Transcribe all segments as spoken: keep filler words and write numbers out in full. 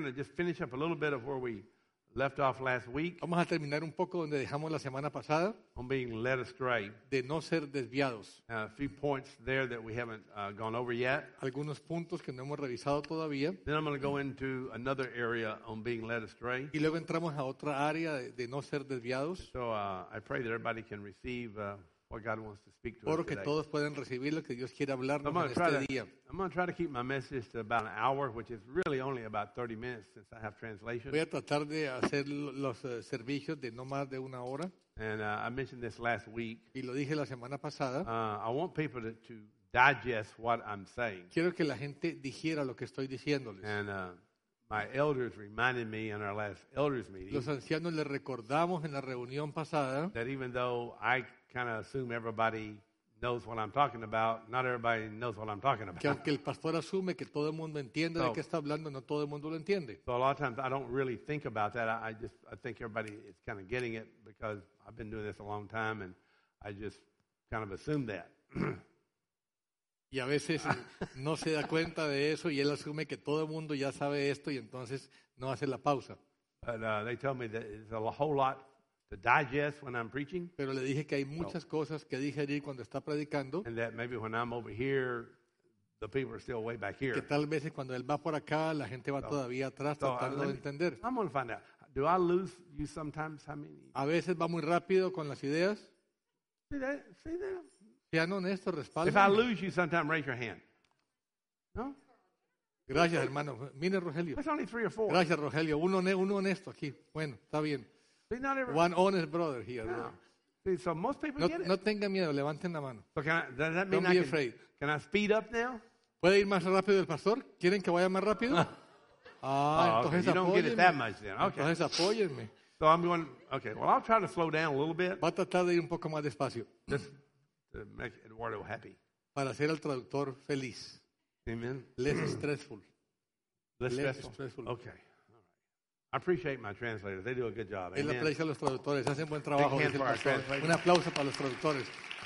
to just finish up a little bit of where we left off last week Vamos a terminar un poco donde dejamos la semana pasada, on being led astray. de no ser desviados. Uh, a few points there that we haven't uh, gone over yet. Algunos puntos que no hemos revisado todavía. Then I'm going to go into another area on being led astray. Y luego entramos a otra área de, de no ser desviados. So uh, I pray that everybody can receive uh, what God wants to speak to us Oro que today. todos puedan recibir lo que Dios quiere I'm hablarnos going en to try este to día. I'm going to try to keep my message to about an hour, which is really only about thirty minutes since I have translation. Voy a tratar de hacer lo- los eh, servicios de no más de una hora. And uh, I mentioned this last week. Y lo dije la semana pasada. Uh, I want people to, to digest what I'm saying. Quiero que la gente digiera lo que estoy diciéndoles. And uh, my elders reminded me in our last elders meeting Los ancianos les recordamos en la reunión pasada that even though I kind of assume everybody knows what I'm talking about, not everybody knows what I'm talking que about. aunque el pastor asume que todo el mundo entiende de So- qué está hablando, no todo el mundo lo entiende. So a lot of times I don't really think about that. I, I just I think everybody is kind of getting it because I've been doing this a long time, and I just kind of assume that. Y a veces no se da cuenta de eso y él asume que todo el mundo ya sabe esto y entonces no hace la pausa. But uh, they tell me that it's a whole lot to digest when I'm preaching, Pero le dije que hay muchas cosas que digerir cuando está predicando, and that maybe when I'm over here, the people are still way back que here. tal vez cuando él va por acá, la gente va todavía atrás So, uh, tratando let de me- entender. I'm going to find out. Do I lose you sometimes? How many? A veces va muy rápido con las ideas. See that? See that? Sean honestos, If I respalden. lose you sometime, raise your hand. No? Gracias, hermano. Mire, Rogelio. That's only three or four. Gracias, Rogelio. Uno, hone- uno honesto aquí. Bueno, está bien. See, not every, One honest brother here. no. See, so most people No, get it. no tenga miedo, levanten la mano. So can I, does that mean Don't I be can, afraid. can I speed up now? ¿Puede ir más rápido el pastor? ¿Quieren que vaya más rápido? Ah, Oh, okay. entonces You don't get it that apóyenme. much then. Okay. Entonces apóyenme. So I'm going, okay, well, I'll try to slow down a little bit Va a tratar de ir un poco más despacio just to make Eduardo happy. para hacer al traductor feliz. Amen. Less stressful. Less Less stressful. stressful. Okay. All right. I appreciate my translators. They do a good job. Él Amen. aprecia a los traductores, hacen buen trabajo. Big hand dice el for our pastor. translators. Un aplauso para los traductores.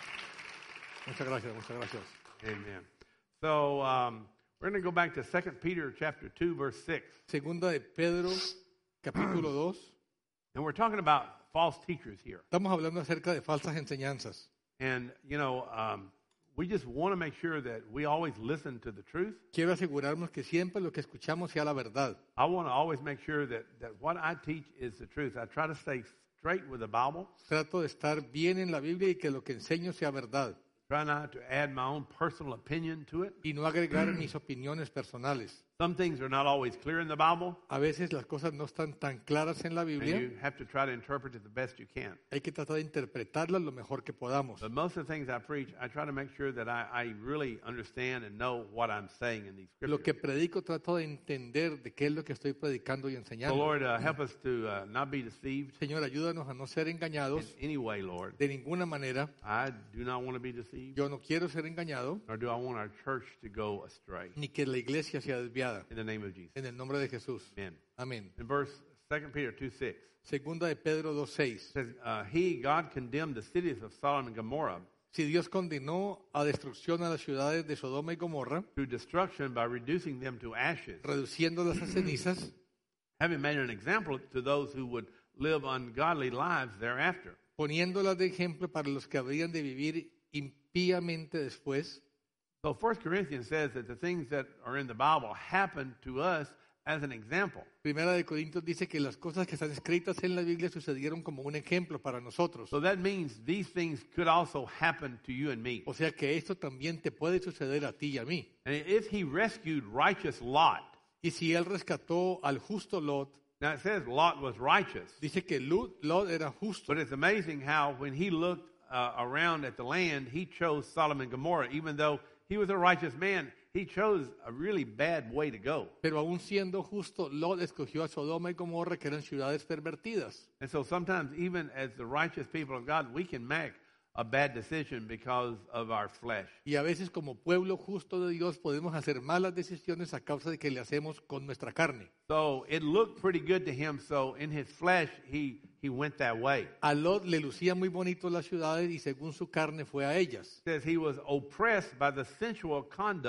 Muchas gracias, muchas gracias. Amen. So um, we're going to go back to Second Peter chapter two, verse six. Segunda de Pedro, capítulo dos. And we're talking about false teachers here. Estamos hablando acerca de falsas enseñanzas. And, you know, um, we just want to make sure that we always listen to the truth. Quiero asegurarnos que siempre lo que escuchamos sea la verdad. I want to always make sure that, that what I teach is the truth. I try to stay straight with the Bible. Trato de estar bien en la Biblia y que lo que enseño sea verdad. Try not to add my own personal opinion to it. Y no agregar mis opiniones personales. Some things are not always clear in the Bible, A veces las cosas no están tan claras en la and Biblia. you have to try to interpret it the best you can. Hay que tratar de interpretarlas lo mejor que podamos. But most of the things I preach, I try to make sure that I, I really understand and know what I'm saying in these Lo scriptures. que predico trato de entender de qué es lo que estoy predicando y So, enseñando. Lord, uh, help us to uh, not be deceived Señor, ayúdanos a no ser in engañados any way, Lord. de ninguna manera. I do not want to be deceived, Yo no quiero ser engañado nor do I want our church to go astray. ni que la iglesia sea desviada. In the name of Jesus. En el nombre de Jesús. Amen. Amén. In verse Second Peter two six, Segunda de Pedro dos seis. it says, uh, He, God, condemned the cities of Sodom and Gomorrah Si Dios condenó a destrucción a las ciudades de Sodoma y Gomorra, to destruction by reducing them to ashes, reduciéndolas a cenizas, having made an example to those who would live ungodly lives thereafter. poniéndolas de ejemplo para los que habrían de vivir impíamente después. So First Corinthians says that the things that are in the Bible happen to us as an example. Primera de Corintios dice que las cosas que están escritas en la Biblia sucedieron como un ejemplo para nosotros. So that means these things could also happen to you and me. O sea que esto también te puede suceder a ti y a mí. And if he rescued righteous Lot, Y si él rescató al justo Lot, now it says Lot was righteous, dice que Lot, Lot era justo. but it's amazing how when he looked uh, around at the land, he chose Sodom and Gomorrah. Even though he was a righteous man, he chose a really bad way to go. Pero aún siendo justo, Lot escogió a Sodoma y Gomorra, que eran ciudades pervertidas. And so sometimes even as the righteous people of God, we can make a bad decision because of our flesh. Y a veces como pueblo justo de Dios podemos hacer malas decisiones a causa de que le hacemos con nuestra carne. So it looked pretty good to him, so in his flesh, he, he went that way. A Lot le lucía muy bonito las ciudades y según su carne fue a ellas. It says he was oppressed by the sensual conduct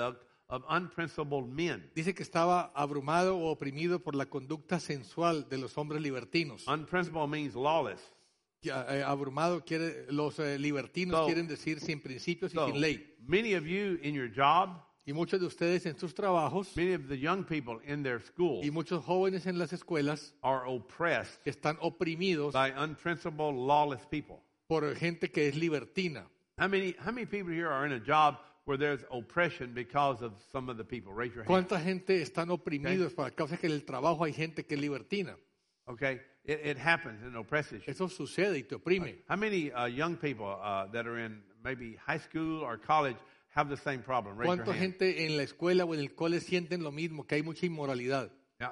of unprincipled men. Dice que estaba abrumado o oprimido por la conducta sensual de los hombres libertinos. Unprincipled means lawless. Ya, eh, abrumado quiere, los eh, libertinos So, quieren decir sin principios y So, sin ley. many of you in your job, Y muchos de ustedes en sus trabajos many of the young people in their schools y muchos jóvenes en las escuelas are oppressed están oprimidos by unprincipled, lawless people. por gente que es libertina. How many, how many people here are in a job where there's oppression because of some of the people? Raise your hand. ¿Cuánta gente están oprimidos por causa que en el trabajo hay gente que es libertina? Okay, it, it happens and oppresses you. Eso sucede y te oprime. How many uh, young people uh, that are in maybe high school or college have the same problem? Raise your ¿Cuánta hand. gente en la escuela o en el cole sienten lo mismo, que hay mucha inmoralidad? Yeah.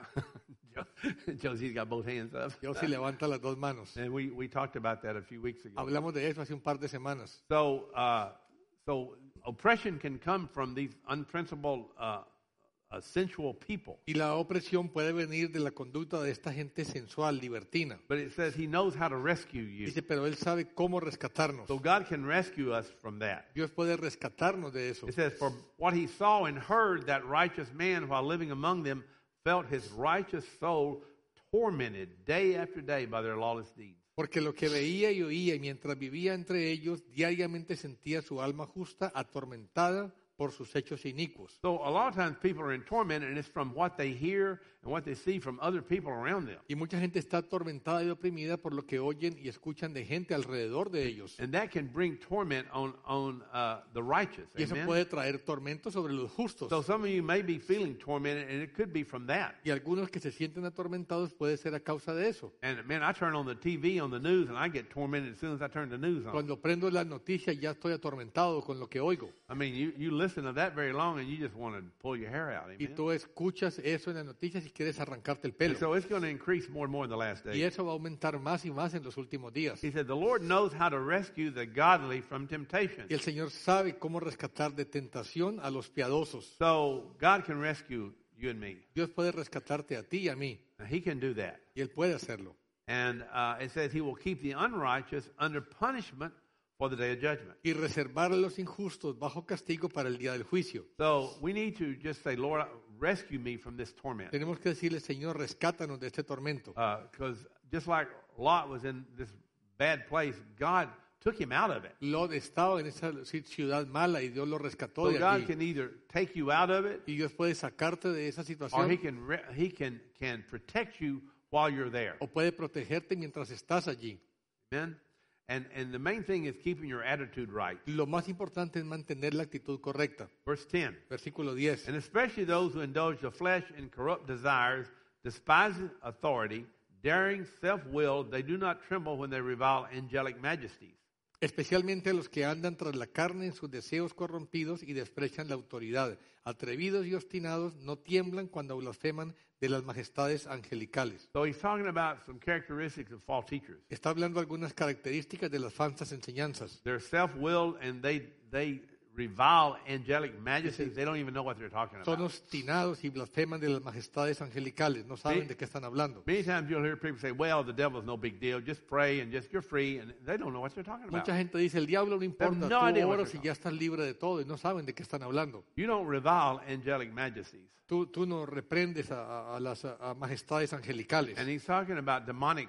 Joe- Josie's got both hands up. Yo sí levanta las dos manos. And we, we talked about that a few weeks ago. Hablamos de eso hace un par de semanas. So, uh, so oppression can come from these unprincipled, uh, uh, sensual people. Y la opresión puede venir de la conducta de esta gente sensual, libertina. But it says he knows how to rescue you. Dice, pero Él sabe cómo rescatarnos. So God can rescue us from that. Dios puede rescatarnos de eso. It says, for what he saw and heard, that righteous man while living among them felt his righteous soul tormented day after day by their lawless deeds. Porque lo que veía y oía y mientras vivía entre ellos, diariamente sentía su alma justa atormentada por sus hechos inicuos. So a lot of times people are in torment, and it's from what they hear and what they see from other people around them. Y mucha gente está atormentada y oprimida por lo que oyen y escuchan de gente alrededor de ellos. And that can bring torment on, on uh, the righteous. Y eso Amen? puede traer tormento sobre los justos. So some of you may be feeling tormented, and it could be from that. Y algunos que se sienten atormentados puede ser a causa de eso. And man, I turn on the T V on the news, and I get tormented as soon as I turn the news on. Cuando prendo las noticias ya estoy atormentado con lo que oigo. I mean, you, you listen to that very long, and you just want to pull your hair out. Y Amen? tú escuchas eso en las noticias y quieres arrancarte el pelo. And so it's going to increase more and more in the last Y days. eso va a aumentar más y más en los últimos días. He said, the Lord knows how to rescue the godly from temptation. Y el Señor sabe cómo rescatar de tentación a los piadosos. So God can rescue you and me. Dios puede rescatarte a ti y a mí. And he can do that. Y Él puede hacerlo. And uh, it says he will keep the unrighteous under punishment for the day of judgment. Y reservar a los injustos bajo castigo para el día del juicio. So we need to just say, Lord, rescue me from this torment. Tenemos que decirle, Señor, rescátanos de este tormento. Because just like Lot was in this bad place, God took him out of it. Lot estaba en esa ciudad mala y Dios lo rescató So de God allí. can either take you out of it, Y Dios puede sacarte de esa or he situación can re- he can can protect you while you're there. o puede protegerte mientras estás allí. Amen. And and the main thing is keeping your attitude right. Lo más importante es mantener la actitud correcta. Verse ten. Versículo diez. And especially those who indulge the flesh in corrupt desires, despising authority, daring self-will, they do not tremble when they revile angelic majesties. Especialmente a los que andan tras la carne en sus deseos corrompidos y desprecian la autoridad. Atrevidos y obstinados no tiemblan cuando blasfeman de las majestades angelicales. So he's talking about some characteristics of false teachers. Está hablando algunas características de las falsas enseñanzas. They're self-willed and they they revile angelic majesties. They don't even know what they're talking Son about. obstinados y blasfeman de las majestades angelicales. No saben Sí. de qué están hablando. Many times you'll hear people say, well, the devil's no big deal. Just pray and just you're free. And they don't know what they're talking about. Mucha gente dice, el diablo no importa, no tú idea what oras they're y ya estás libre de todo y no saben de qué están hablando. You don't revile angelic majesties. Tú, tú no reprendes a, a- a las a majestades angelicales. And he's talking about demonic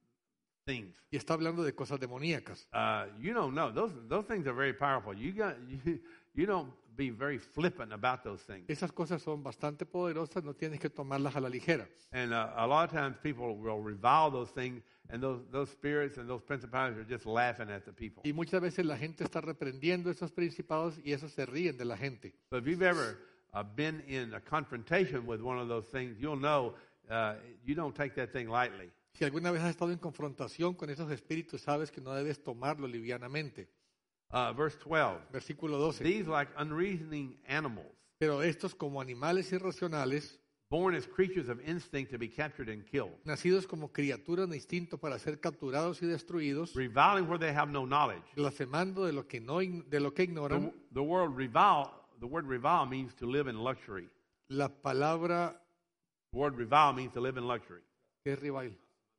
things. Y está hablando de cosas demoníacas. Uh, you don't know. Those, those things are very powerful. You, got, you, you don't be very flippant about those things. Esas cosas son bastante poderosas, no tienes que tomarlas a la ligera. And uh, a lot of times people will revile those things, and those, those spirits and those principalities are just laughing at the people. Y muchas veces la gente está reprendiendo esos principados y esos se ríen de la gente. So if you've ever uh, been in a confrontation with one of those things, you'll know uh, you don't take that thing lightly. Si alguna vez has estado en confrontación con esos espíritus, sabes que no debes tomarlo livianamente. Uh, verse twelve. Versículo doce. These like unreasoning animals, Pero estos como animales irracionales, born as creatures of instinct to be captured and killed, nacidos como criaturas de instinto para ser capturados y destruidos, reviling where they have no knowledge. blasfemando de lo que no ign- de lo que The, ignoran. the word revile, the word revile means to live in luxury. La palabra The word revile means to live in luxury. ¿qué es rival?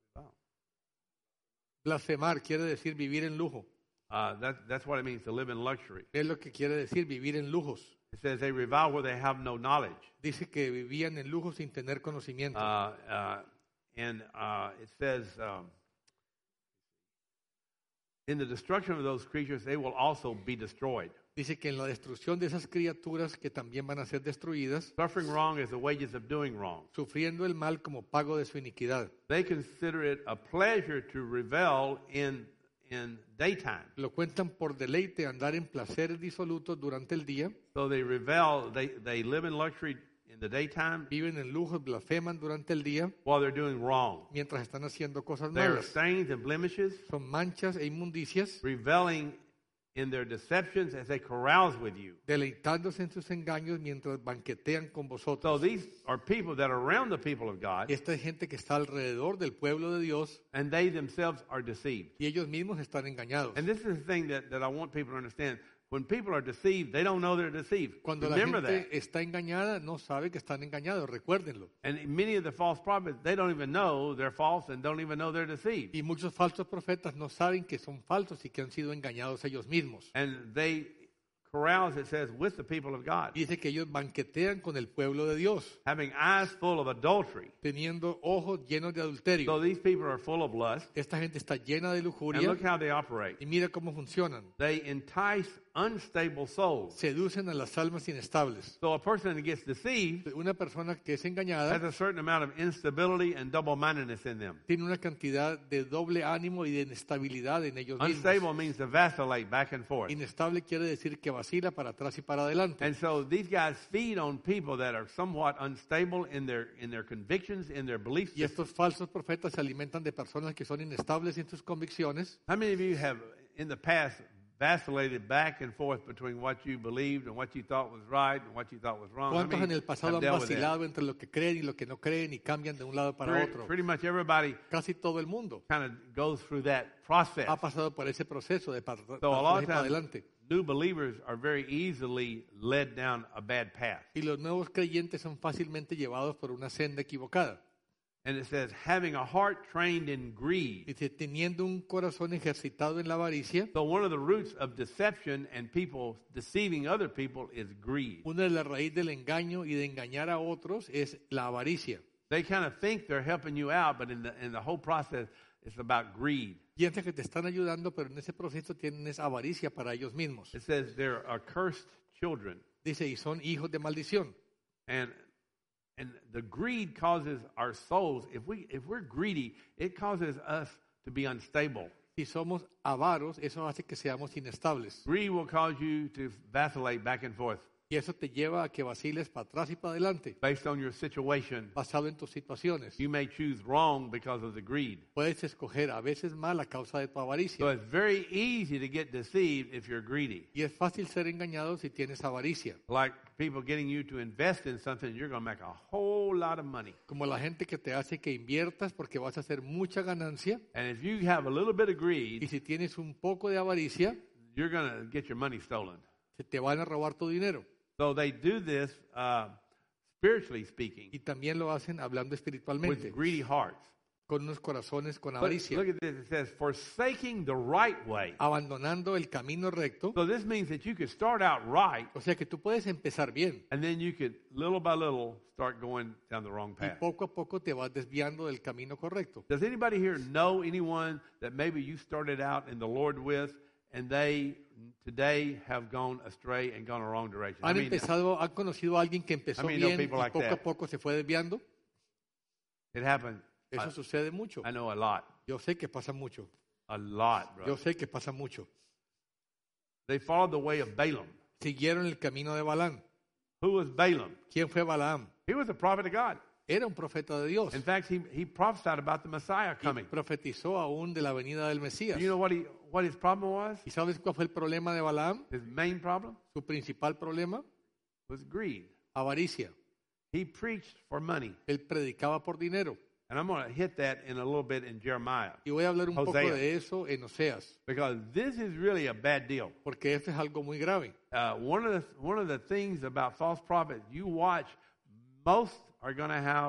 Blasfemar quiere decir vivir en lujo. Uh, that, that's what it means to live in luxury. Es lo que quiere decir vivir en lujos. It says they revile where they have no knowledge. Dice que vivían en lujo sin tener conocimiento. Uh, uh, and uh, it says, um, in the destruction of those creatures, they will also be destroyed. Dice que en la destrucción de esas criaturas que también van a ser destruidas, Suffering wrong is the wages of doing wrong. sufriendo el mal como pago de su iniquidad. They consider it a pleasure to revel in in daytime. Lo cuentan por deleite andar en placeres disolutos durante el día, So they revel, they, they live in luxury in the daytime viven en lujos, blasfeman durante el día, while they're doing wrong. mientras están haciendo cosas There are malas. stains and blemishes, Son manchas e inmundicias, reveling in their deceptions as they carouse with you. deleitándose en sus engaños mientras banquetean con So vosotros. these are people that are around the people of God, Esta es gente que está alrededor del pueblo de Dios and they themselves are deceived. y ellos mismos están engañados. And this is the thing that, that I want people to understand. When people are deceived, they don't know they're deceived. Cuando la Remember gente that. está engañada, no sabe que están engañados, recuérdenlo. And many of the false prophets, they don't even know they're false and don't even know they're deceived. Y muchos falsos profetas no saben que son falsos y que han sido engañados ellos mismos. And they carouse, it says, with the people of God, Y dice que ellos banquetean con el pueblo de Dios, having eyes full of adultery. teniendo ojos llenos de So adulterio. these people are full of lust. Esta gente está llena de And lujuria look how they operate. y mira cómo funcionan. They entice unstable souls. Seducen a las almas inestables. So a person that gets deceived Una persona que es has engañada a certain amount of instability and double-mindedness in them. tiene una cantidad de doble ánimo y de inestabilidad en ellos mismos. Unstable means to vacillate back and forth. Inestable quiere decir que vacila para atrás y para adelante. And so these guys feed on people that are somewhat unstable in their in their convictions, in their belief Y system. estos falsos profetas se alimentan de personas que son inestables en sus convicciones. How many of you have in the past vacillated back and forth between what you believed and what you thought was right and what you thought was wrong? How ¿Cuántos many en el pasado have han dealt with that? vacilado entre lo que creen y lo que no creen y cambian de un lado para Pretty, otro? pretty much everybody Casi todo el mundo kind of goes through that process. ha pasado por ese proceso de para So a lot atrás y of para times, adelante. new believers are very easily led down a bad path. Y los nuevos creyentes son fácilmente llevados por una senda equivocada. And it says, having a heart trained in greed. Dice, teniendo un corazón ejercitado en la avaricia, So one of the roots of deception and people deceiving other people is greed. una de las raíces del engaño y de engañar a otros es la avaricia. They kind of think they're helping you out, but in the in the whole process, it's about greed. Piensan que te están ayudando, pero en ese proceso tienen esa avaricia para ellos mismos. It says they're accursed children, Dice, y son hijos de maldición. and and the greed causes our souls. If we if we're greedy, it causes us to be unstable. Si somos avaros, eso hace que seamos inestables. Greed will cause you to vacillate back and forth Y eso te lleva a que vaciles para atrás y para adelante, based on your situation. basado en tus situaciones. You may choose wrong because of the greed. Puedes escoger a veces mal a causa de tu So avaricia. it's very easy to get deceived if you're greedy. Y es fácil ser engañado si tienes avaricia. Like people getting you to invest in something, you're going to make a whole lot of money. Como la gente que te hace que inviertas porque vas a hacer mucha ganancia. And if you have a little bit of Y greed, si tienes un poco de avaricia, you're going to get your money stolen. se te van a robar tu dinero. So they do this, uh, spiritually speaking, Y también lo hacen hablando with espiritualmente, greedy hearts. con unos corazones con But avaricia, look at this. It says, forsaking the right way. abandonando el camino recto. So this means that you could start out right, O sea que tú puedes empezar bien and then you could, little by little, start going down the wrong y path. poco a poco te vas desviando del camino correcto. Does anybody here know anyone that maybe you started out in the Lord with, and they today have gone astray and gone a wrong direction? I ¿Han mean, empezado, han conocido a alguien que empezó I mean, no bien y people like poco a that. poco se fue desviando? it happened. Eso I, sucede mucho. I know a lot, Yo sé que pasa mucho. a lot, bro. Yo sé que pasa mucho. They followed the way of Balaam. Siguieron el camino de Balaam. Who was Balaam? ¿Quién fue Balaam? He was a prophet of God. Era un profeta de Dios. In fact, he, he prophesied about the Messiah Y coming. profetizó aún de la venida del Mesías. Do you know what he what his problem was? ¿Y sabes cuál fue el problema de Balaam? His main problem Su principal problema, was greed. avaricia. He preached for money. Él predicaba por dinero. And I'm going to hit that in a little bit in Jeremiah, Y voy a hablar un poco Hosea. de eso en Oseas, because this is really a bad deal. porque esto es algo muy grave. Uh, one of the one of the things about false prophets, you watch, most are going to have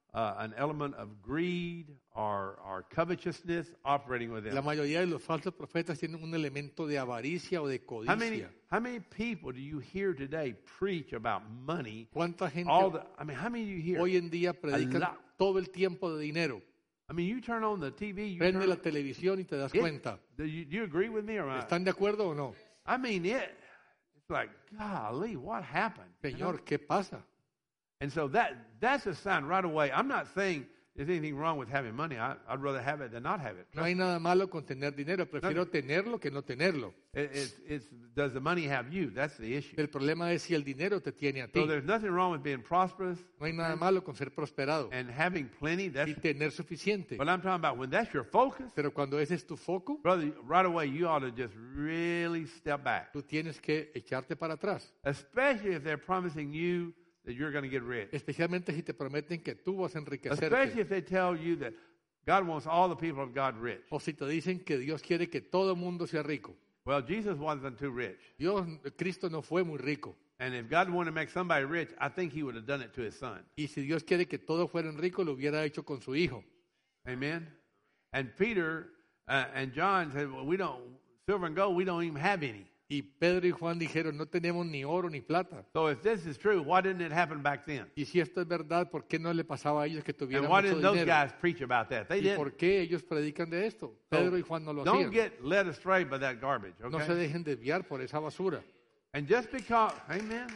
uh, an element of greed or, or covetousness operating with La them. mayoría de los falsos profetas tienen un elemento de avaricia o de How many, codicia. how many people do you hear today preach about money? ¿Cuánta gente All the, I mean, how many do you hear? hoy en día predican lot. todo el tiempo de dinero? I mean, you turn on the T V, you Prende turn la on, televisión y te das it- cuenta. do you, do you agree with me or not? ¿Están de acuerdo o no? I mean, it. It's like, golly, what happened? You know? Señor, ¿qué pasa? And so that that's a sign right away. I'm not saying there's anything wrong with having money. I, I'd rather have it than not have it. No hay nada malo con tener dinero. Prefiero tenerlo que no tenerlo. It, it's, it's, does the money have you? That's the issue. El problema es si el dinero te tiene a ti. So there's nothing wrong with being prosperous No hay nada malo con ser prosperado and having plenty. That's y tener suficiente. what I'm talking about. When that's your focus, Pero cuando ese es tu foco, brother, right away you ought to just really step back. tú tienes que echarte para atrás. Especially if they're promising you that you're going to get rich. Especialmente si te prometen que tú vas a Especially enriquecerte. if they tell you that God wants all the people of God rich. O si te dicen que Dios quiere que todo el mundo sea rico. Well, Jesus wasn't too rich. Dios, Cristo no fue muy rico. And if God wanted to make somebody rich, I think he would have done it to his son. Y si Dios quiere que todos fueran ricos, lo hubiera hecho con su hijo. Amen? And Peter uh, and John said, well, we don't, silver and gold, we don't even have any. Y Pedro y Juan dijeron, no tenemos ni oro ni plata. So if this is true, why didn't it happen back then? Y si esto es verdad, ¿por qué no le pasaba a ellos que And tuvieran why mucho didn't those dinero? guys preach about that? They ¿Y didn't. por qué ellos predican de esto? Pedro y Juan no lo Don't hacían. get led astray by that garbage, No se okay? dejen desviar por esa basura. And just because, amen?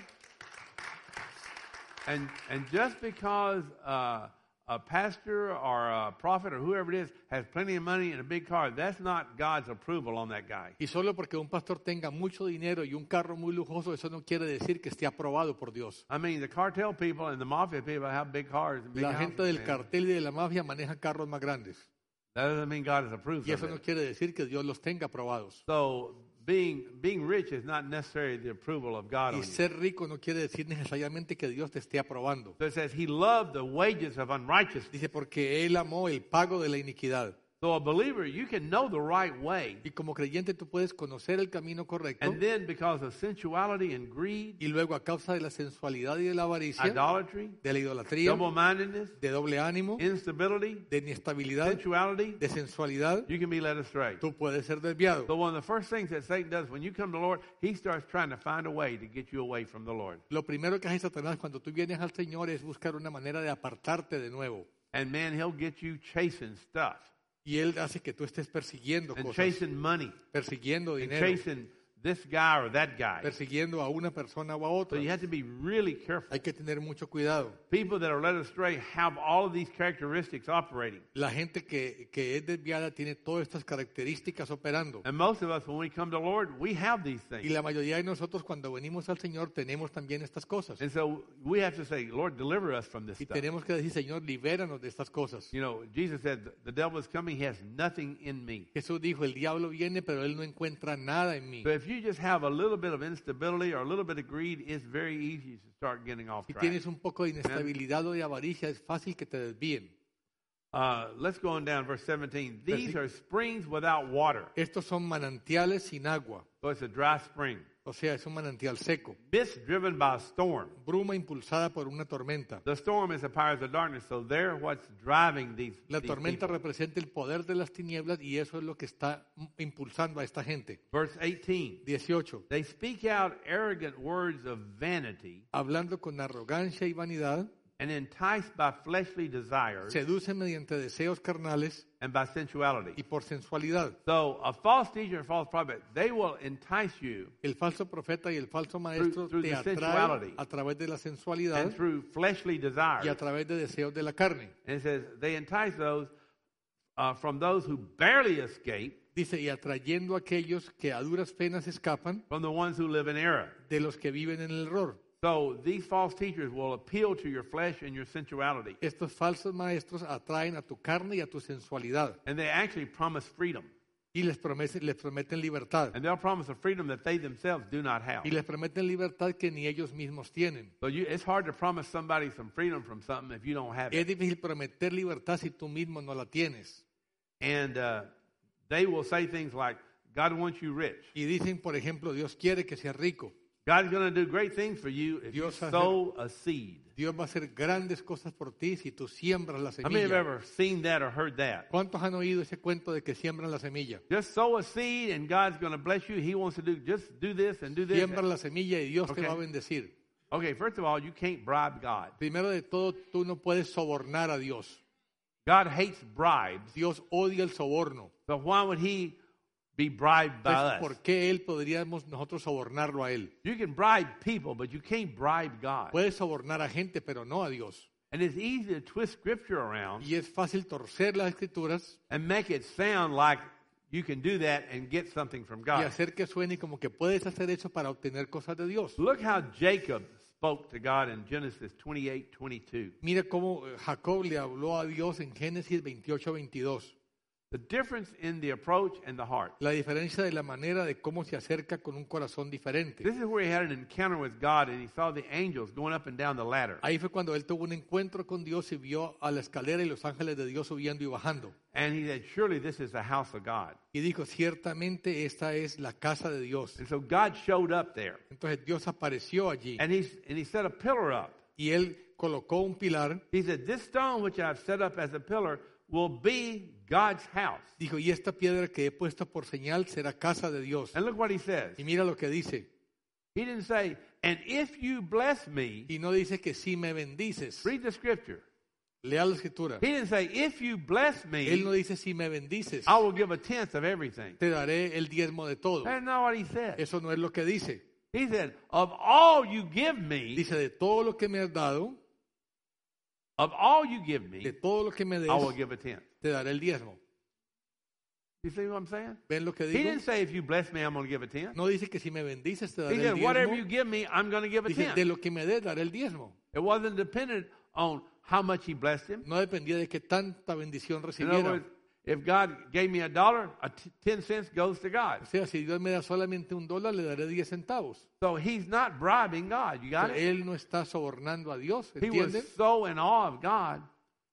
And, and just because uh, a pastor or a prophet or whoever it is has plenty of money and a big car, that's not God's approval on that guy. Y solo porque un pastor tenga mucho dinero y un carro muy lujoso, eso no quiere decir que esté aprobado por Dios. I mean, the cartel people and the mafia people have big cars and big La houses. gente del man. cartel y de la mafia maneja carros más grandes. That doesn't mean God has approved Y of eso no it. quiere decir que Dios los tenga aprobados. So being being rich is not necessarily the approval of God on Y you. ser rico no quiere decir necesariamente que Dios te esté aprobando. So it says he loved the wages of unrighteousness. Dice, porque Él amó el pago de la iniquidad. So a believer, you can know the right way, Y como creyente tú puedes conocer el camino correcto and then because of sensuality and greed, y luego a causa de la sensualidad y de la avaricia, idolatry, de la idolatría, double-mindedness, de doble ánimo, instability, de inestabilidad, sensuality, de sensualidad, you can be led astray. tú puedes ser desviado. So one of the first things that Satan does when you come to the Lord, he starts trying to find a way to get you away from the Lord. Lo primero que hace Satanás cuando tú vienes al Señor es buscar una manera de apartarte de nuevo. And man, he'll get you chasing stuff Y Él hace que tú estés persiguiendo and cosas, chasing money persiguiendo and dinero, chasing this guy or that guy. persiguiendo a una persona o a So otra. you have to be really careful. Hay que tener mucho cuidado. People that are led astray have all of these characteristics operating. La gente que, que es desviada tiene todas estas características operando. And most of us, when we come to the Lord, we have these Y things. la mayoría de nosotros cuando venimos al Señor tenemos también estas cosas. And so we have to say, Lord, deliver us from this Y stuff. tenemos que decir, Señor, libéranos de estas cosas. You know, Jesus said, the devil is coming, he has nothing in me. Jesús dijo, el diablo viene, pero él no encuentra nada en mí. So if you just have a little bit of instability or a little bit of greed, it's very easy to start getting off Si track. tienes un poco de inestabilidad o de avaricia, es fácil que te desvíen. Uh, let's go on down, verse seventeen. These are springs without water. Estos son manantiales sin agua. So it's a dry spring. O sea, es un manantial seco. Mist driven by a storm. Bruma impulsada por una tormenta. The storm is the powers of darkness, so they're what's driving these, La these tormenta people. representa el poder de las tinieblas y eso es lo que está impulsando a esta gente. Verse eighteen. dieciocho. They speak out arrogant words of vanity Hablando con arrogancia y vanidad, and enticed by fleshly desires seducen mediante deseos carnales and by sensuality. y por sensualidad. So a false teacher and false prophet, they will entice you El falso profeta y el falso maestro through te the atraen sensuality a través de la sensualidad and through fleshly desires. y a través de deseos de la carne. And it says they entice those uh, from those who barely escape, Dice, y atrayendo a aquellos que a duras penas escapan from the ones who live in error. de los que viven en el error. So these false teachers will appeal to your flesh and your sensuality. Estos falsos maestros atraen a tu carne y a tu sensualidad And they actually promise freedom. y les prometen, les prometen libertad. And they'll promise a freedom that they themselves do not have. Y les prometen libertad que ni ellos mismos tienen. So you, it's hard to promise somebody some freedom from something if you don't have Es it. difícil prometer libertad si tú mismo no la tienes. And uh, they will say things like, God wants you rich. Y dicen, por ejemplo, Dios quiere que seas rico. God's going to do great things for you if you Dios hace- sow a seed. Dios va a hacer grandes cosas por ti si tú siembras la How many have semilla. ever seen that or heard that? ¿Cuántos han oído ese cuento de que siembran la semilla? Just sow a seed and God's going to bless you. He wants to do just do this and do this. Siembra la semilla y Dios Okay. te va a bendecir. Okay, first of all, you can't bribe God. Primero de todo, tú no puedes sobornar a Dios. God hates bribes. Dios odia el soborno. So why would he be bribed by Entonces, us? ¿por qué él podríamos nosotros sobornarlo a él? You can bribe people, but you can't bribe God. Puedes sobornar a gente, pero no a Dios. And it's easy to twist scripture around Y es fácil torcer las escrituras and make it sound like you can do that and get something from y God. hacer que suene como que puedes hacer eso para obtener cosas de Dios. Look how Jacob spoke to God in Genesis twenty-eight twenty-two. Mira cómo eh, Jacob le habló a Dios en Génesis veintiocho veintidós. The difference in the approach and the heart. La diferencia de la manera de cómo se acerca con un corazón diferente. This is where he had an encounter with God and he saw the angels going up and down the ladder. Ahí fue cuando él tuvo un encuentro con Dios y vio a la escalera y los ángeles de Dios subiendo y bajando. And he said, surely this is the house of God. Y dijo, ciertamente esta es la casa de Dios. And so God showed up there. Entonces Dios apareció allí And, he's, and he set a pillar up. y él colocó un pilar. He said, this stone which I've set up as a pillar will be God's house. Dijo, y esta piedra que he puesto por señal será casa de Dios. And look what he says. Y mira lo que dice. He didn't say, and if you bless me, Y no dice que si me bendices. read the scripture. Lea la escritura. He didn't say, if you bless Él no me, dice si me bendices. I will give a tenth of everything. Te daré el diezmo de todo. That's not what he said. Eso no es lo que dice. He said, of all you give me, Dice, de todo lo que me has dado, of all you give de me, todo lo que me des, I will give a tenth. te daré el diezmo. You see what I'm saying? ¿Ven lo que He digo? didn't say, if you bless me, I'm going to give a tenth. No dice que si me bendices te He daré el said, whatever you diezmo. give me, I'm going to give a Dice, de tenth. lo que me des, daré el diezmo. It wasn't dependent on how much he blessed him. No dependía de que tanta bendición In other recibiera. words, if God gave me a dollar, a t- ten cents goes to God. O sea, si Dios me da solamente un dólar, le daré diez centavos. So he's not bribing God. You got Pero it? él no está sobornando a Dios, He was ¿entienden? so in awe of God.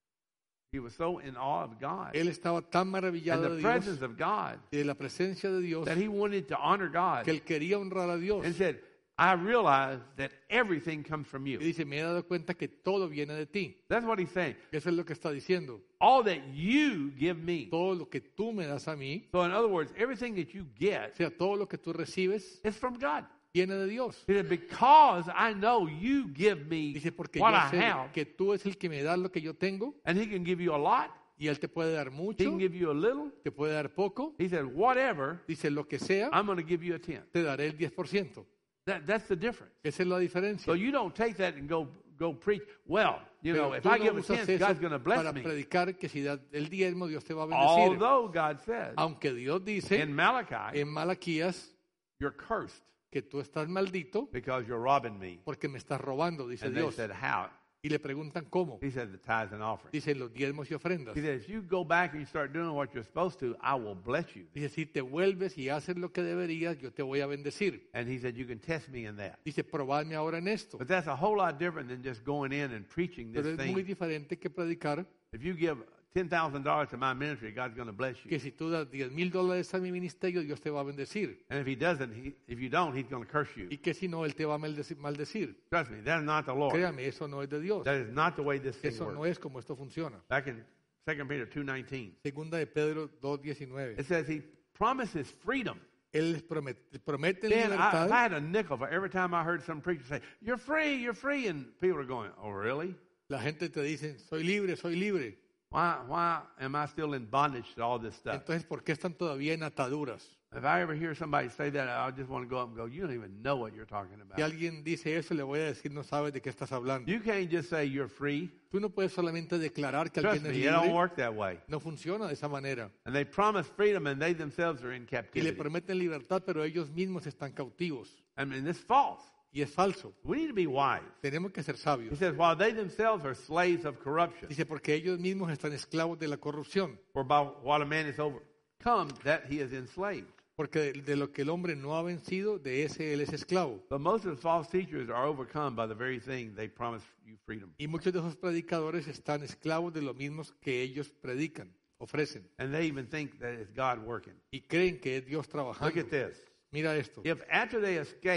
He was so in awe of God Él estaba tan and maravillado the de presence Dios, of God de la presencia de Dios, that he wanted to honor God que él quería honrar a Dios. and said, I realize that everything comes from Y you. dice, me he dado cuenta que todo viene de ti. That's what he's saying. Eso es lo que está diciendo. All that you give me. Todo lo que tú me das a mí, So in other words, everything that you o get sea, todo lo que tú recibes, is from God. viene de Dios. He said, because I know you give me Dice, porque what yo I sé have, que tú es el que me das lo que yo tengo, and he can give you a lot, y Él te puede dar he mucho, can give you a little. te puede dar poco. He said, whatever, Dice, lo que sea, I'm going to give you a tenth. te daré el diez por ciento. That, that's the difference. Esa es la diferencia. So you don't take that and go go preach. Well, you know, Pero if tú I no give a usas tenth, eso God's going to bless para me. predicar que si das el diezmo, Dios te va a bendecir. Although God says Aunque Dios dice in Malachi, en Malaquías you're cursed que tú estás maldito because you're robbing me. porque me estás robando, dice And they Dios. said, how? Y le preguntan cómo. He said, the tithes and offering. Dice, los diezmos y ofrendas. He said, if you go back and you start doing what you're supposed to, I will bless you. Dice, si te vuelves y haces lo que deberías, yo te voy a bendecir. And he said, you can test me in that. Dice, probadme ahora en esto. But that's a whole lot different than just going in and preaching this Pero es muy thing. diferente que predicar If you give ten thousand dollars to my ministry, God's going to bless you. que si tú das diez mil dólares a mi ministerio, Dios te va a bendecir. And if he doesn't, he, if you don't, he's going to curse you. Y que si no, Él te va a maldeci- maldecir. Trust me, that's not the Lord. Créame, eso no es de Dios. That is not the way this thing Eso no works. es como esto funciona. Back in Second Peter two nineteen, Segunda de Pedro dos diecinueve. it says he promises freedom. Él les promete, promete Man, I, libertad. if I had a nickel for every time I heard some preacher say, you're free, you're free, and people are going, oh, really? La gente te dice, soy libre, soy libre. Why, why am I still in bondage to all this stuff? Entonces, ¿por qué están todavía en ataduras? If I ever hear somebody say that, I just want to go up and go, you don't even know what you're talking Si about. alguien dice eso, le voy a decir, no sabes de qué estás hablando. You can't just say you're free. Tú no puedes solamente declarar que Trust alguien es me, it don't libre. work that way. No funciona de esa manera. And they promise freedom and they themselves are in Y le captivity. prometen libertad, pero ellos mismos están cautivos. I mean, it's false. Y es falso. We need to be wise. Tenemos que ser He sabios. says, while they themselves are slaves of corruption, Dice, porque ellos mismos están esclavos de la corrupción. for by what a man is overcome, that he is enslaved. Porque de, de lo que el hombre no ha vencido, de ese él es esclavo. But most of the false teachers are overcome by the very thing they promise you freedom. Y muchos de esos predicadores están esclavos de lo mismos que ellos predican, ofrecen. And they even think that it's God working. Y creen que es Dios Look trabajando. at this. Mira esto. If after they escape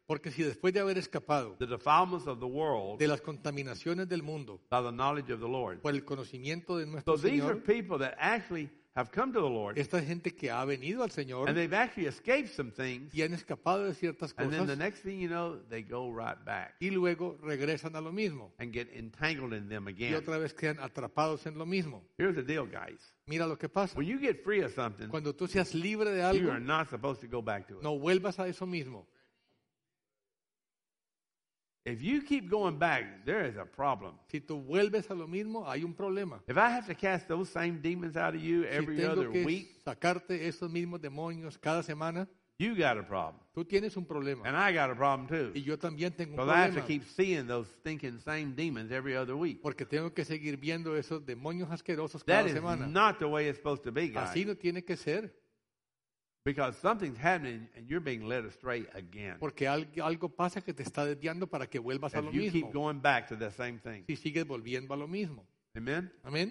Porque si después de haber escapado the defilements of the world de las contaminaciones del mundo by the knowledge of the Lord. por el conocimiento de So nuestro these are Señor, people that actually have come to the Lord, esta gente que ha venido al Señor and they've actually escaped some things, y han escapado de ciertas and then the cosas next thing you know, they go right back y luego regresan a lo mismo and get entangled in them y again. otra vez quedan atrapados en lo mismo. Here's the deal, guys. Mira lo que pasa. When you get free of something, Cuando tú seas libre de you algo, are not supposed to go back to it. no vuelvas a eso mismo. If you keep going back, there is a problem. Si tú vuelves a lo mismo, hay un problema. If I have to cast those same demons out of you Si every tengo other que week, sacarte esos mismos demonios cada semana, you got a problem. tú tienes un problema. And I got a problem too. Y yo también tengo un Because I have to problema. keep seeing those stinking same demons every other week. Porque tengo que seguir viendo esos demonios asquerosos cada That is semana. not the way it's supposed to be, guys. Así no tiene que ser. Because something's happening and you're being led astray again. Porque al- algo pasa que te está desviando para que vuelvas a lo If you keep mismo. going back to the same thing. Si sigues volviendo a lo mismo. Amen? Amén.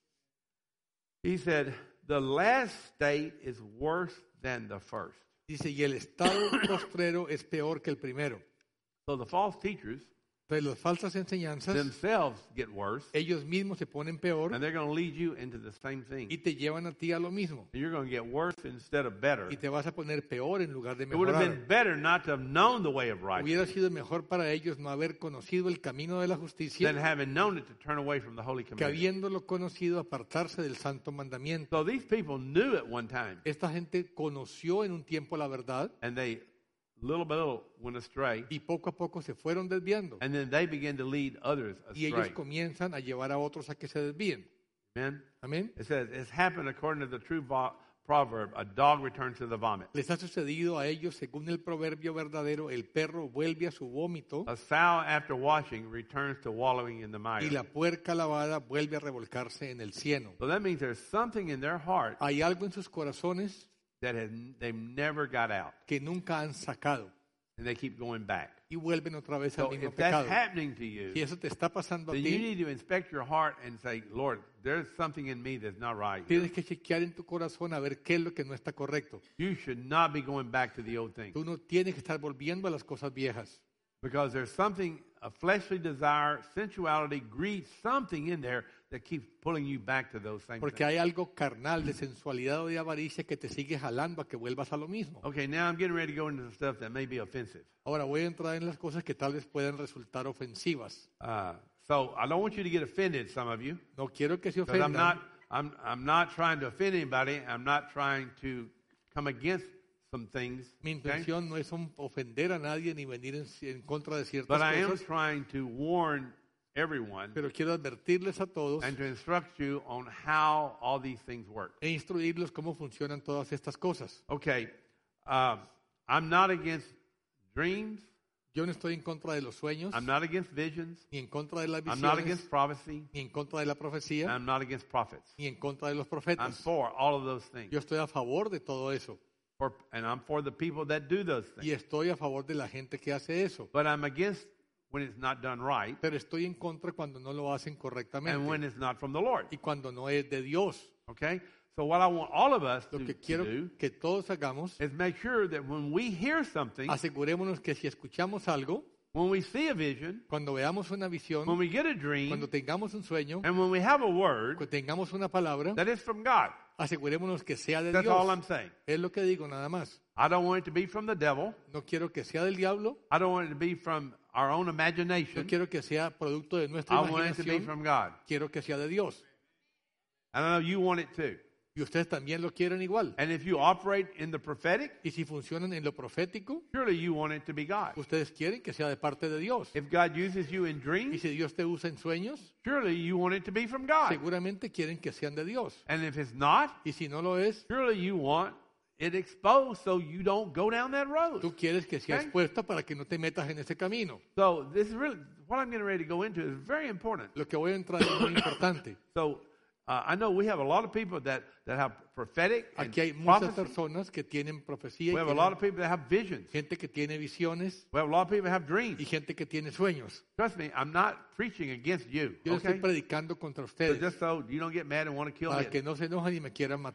He said, the last state is worse than the first. Dice, y el estado postrero es peor que el primero. So the false teachers Entonces las falsas enseñanzas, themselves get worse, ellos mismos se ponen peor and they're going to lead you into the same thing. y te llevan a ti a lo mismo. And you're going to get worse instead of better. Y te vas a poner peor en lugar de It would have mejorar. been better not to have known the way of Hubiera righteousness sido mejor para ellos no haber conocido el camino de la than justicia having known it to turn away from the Holy que Commandment. habiéndolo conocido apartarse del santo mandamiento. So these people knew at one time, Esta gente conoció en un tiempo la verdad and they little by little went astray, y poco a poco se fueron desviando. and then they began to lead others Y ellos astray. comienzan a llevar a otros a que se desvíen. Amen? Amén. It says, it's happened according to the true vo- proverb, a dog returns to the vomit. Les ha sucedido a ellos, según el proverbio verdadero, el perro vuelve a su vómito A sow after washing returns to wallowing in the y mire. la puerca lavada vuelve a revolcarse en el cieno. So that means there's something in their heart Hay algo en sus corazones that has, they've never got out, que nunca han sacado and they keep going back. y vuelven otra vez al So mismo if that's pecado. happening to you, Si eso te está pasando a then you ti, need to inspect your heart and say, Lord, there's something in me that's not right. tienes que chequear en tu corazón a ver qué es lo que no está correcto. You should not be going back to the old thing. Tú no tienes que estar volviendo a las cosas viejas. Because there's something, a fleshly desire, sensuality, greed, something in there that keeps pulling you back to those same Porque things. hay algo carnal, de sensualidad o de avaricia que te sigue jalando a que vuelvas a lo mismo. Okay, now I'm getting ready to go into the stuff that may be offensive. Ahora voy a entrar en las cosas que tal vez puedan resultar ofensivas. Uh, so I don't want you to get offended, some of you, No quiero que se because I'm ofendan. not, I'm, I'm not trying to offend anybody. I'm not trying to come against some things. Mi okay? intención no es un- ofender a nadie ni venir en, en contra de ciertas But I am cosas, trying to warn everyone pero quiero advertirles a todos and to instruct you on how all these things work. e instruirlos cómo funcionan todas estas cosas. Okay, uh, I'm not against dreams. Yo no estoy en contra de los sueños, I'm not against visions. ni en contra de las I'm not visiones, against prophecy. ni en contra de la profecía, I'm not against prophets. ni en contra de los I'm profetas. for all of those things. Yo estoy a favor de todo eso For, and I'm for the people that do those y things. estoy a favor de la gente que hace eso, But I'm against when it's not done right pero estoy en contra cuando no lo hacen and when correctamente it's not from the Lord. y cuando no es de Dios. Okay? So what I want all of us Lo to, que to quiero do que todos hagamos, is make sure that when we hear something, asegurémonos que si escuchamos algo, when we see a vision, cuando veamos una when visión, we get a dream, cuando tengamos un sueño, and when we have a word, cuando tengamos una palabra, that is from God. asegurémonos que sea de That's all Dios. I'm saying. Es lo que digo nada más. I don't want it to be from the devil. No quiero que sea del diablo, I don't want it to be from our own no imagination. quiero que sea producto de nuestra I want it to be imaginación, from God. quiero que sea de Dios. And I know you want it too. Y ustedes también lo quieren igual. And if you operate in the prophetic, Y si funcionan en lo profético, surely you want it to be God. ustedes quieren que sea de parte de Dios. If God uses you in Y dreams, si Dios te usa en sueños, surely you want it to be from God. seguramente quieren que sean de Dios. And if it's not, Y si no lo es, surely you want it exposed so you don't go down that road. tú quieres que sea Okay. expuesta para que no te metas en ese camino. So this is really what I'm getting ready to go into is very important. Lo que voy a entrar es muy importante. So uh, I know we have a lot of people that, that have prophetic and Aquí hay muchas prophecy. personas que tienen profecía We y have a lot tienen of people that have visions. gente que tiene visiones We have a lot of people that have y dreams. gente que tiene sueños. Trust me, I'm not preaching against you. Yo no estoy Okay? predicando contra So ustedes just so you don't get mad and want to kill para me. que no se enojen y me quieran matar.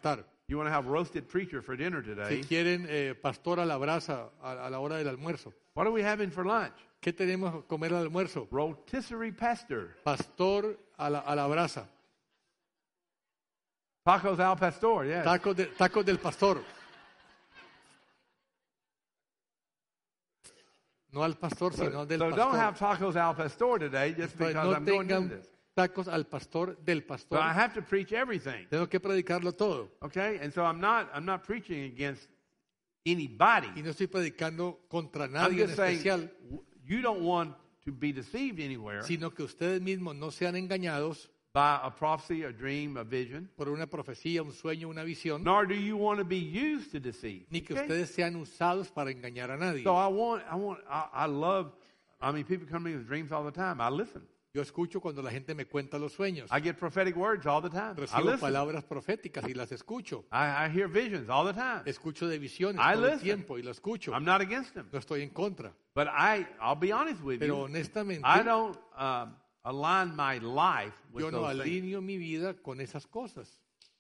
You want to have roasted preacher for dinner Si today. quieren eh, pastor a la brasa a, a la hora del almuerzo. What are we having for lunch? ¿Qué tenemos que comer al almuerzo? Rotisserie pastor. Pastor a la, a la brasa. Tacos al pastor, yes. Tacos, de- tacos del pastor. No al pastor, sino del So don't have pastor. tacos al pastor today just Pues because no I'm going to tengan this. tacos al pastor del pastor. But I have to preach everything. Tengo que predicarlo todo. Okay? And so I'm not I'm not preaching against anybody. Y no estoy predicando contra I'm nadie en just saying especial, w- you don't want to be deceived anywhere sino que ustedes mismos no sean engañados by a prophecy, a dream, a vision, por una profecía, un sueño, una visión, nor do you want to be used to deceive. ni que Okay? ustedes sean usados para engañar a nadie. So I want I want I, I love I mean people come to me with dreams all the time. I listen. Yo escucho cuando la gente me cuenta los sueños. I get prophetic words all the time. I Recibo listen. palabras proféticas y las escucho. I, I hear visions all the time. Escucho de visiones I todo el listen. tiempo y lo escucho. I'm not against them. No estoy en contra. But I, I'll be honest with Pero you, honestamente, I don't um, align my life with yo no those things. alineo mi vida con esas cosas.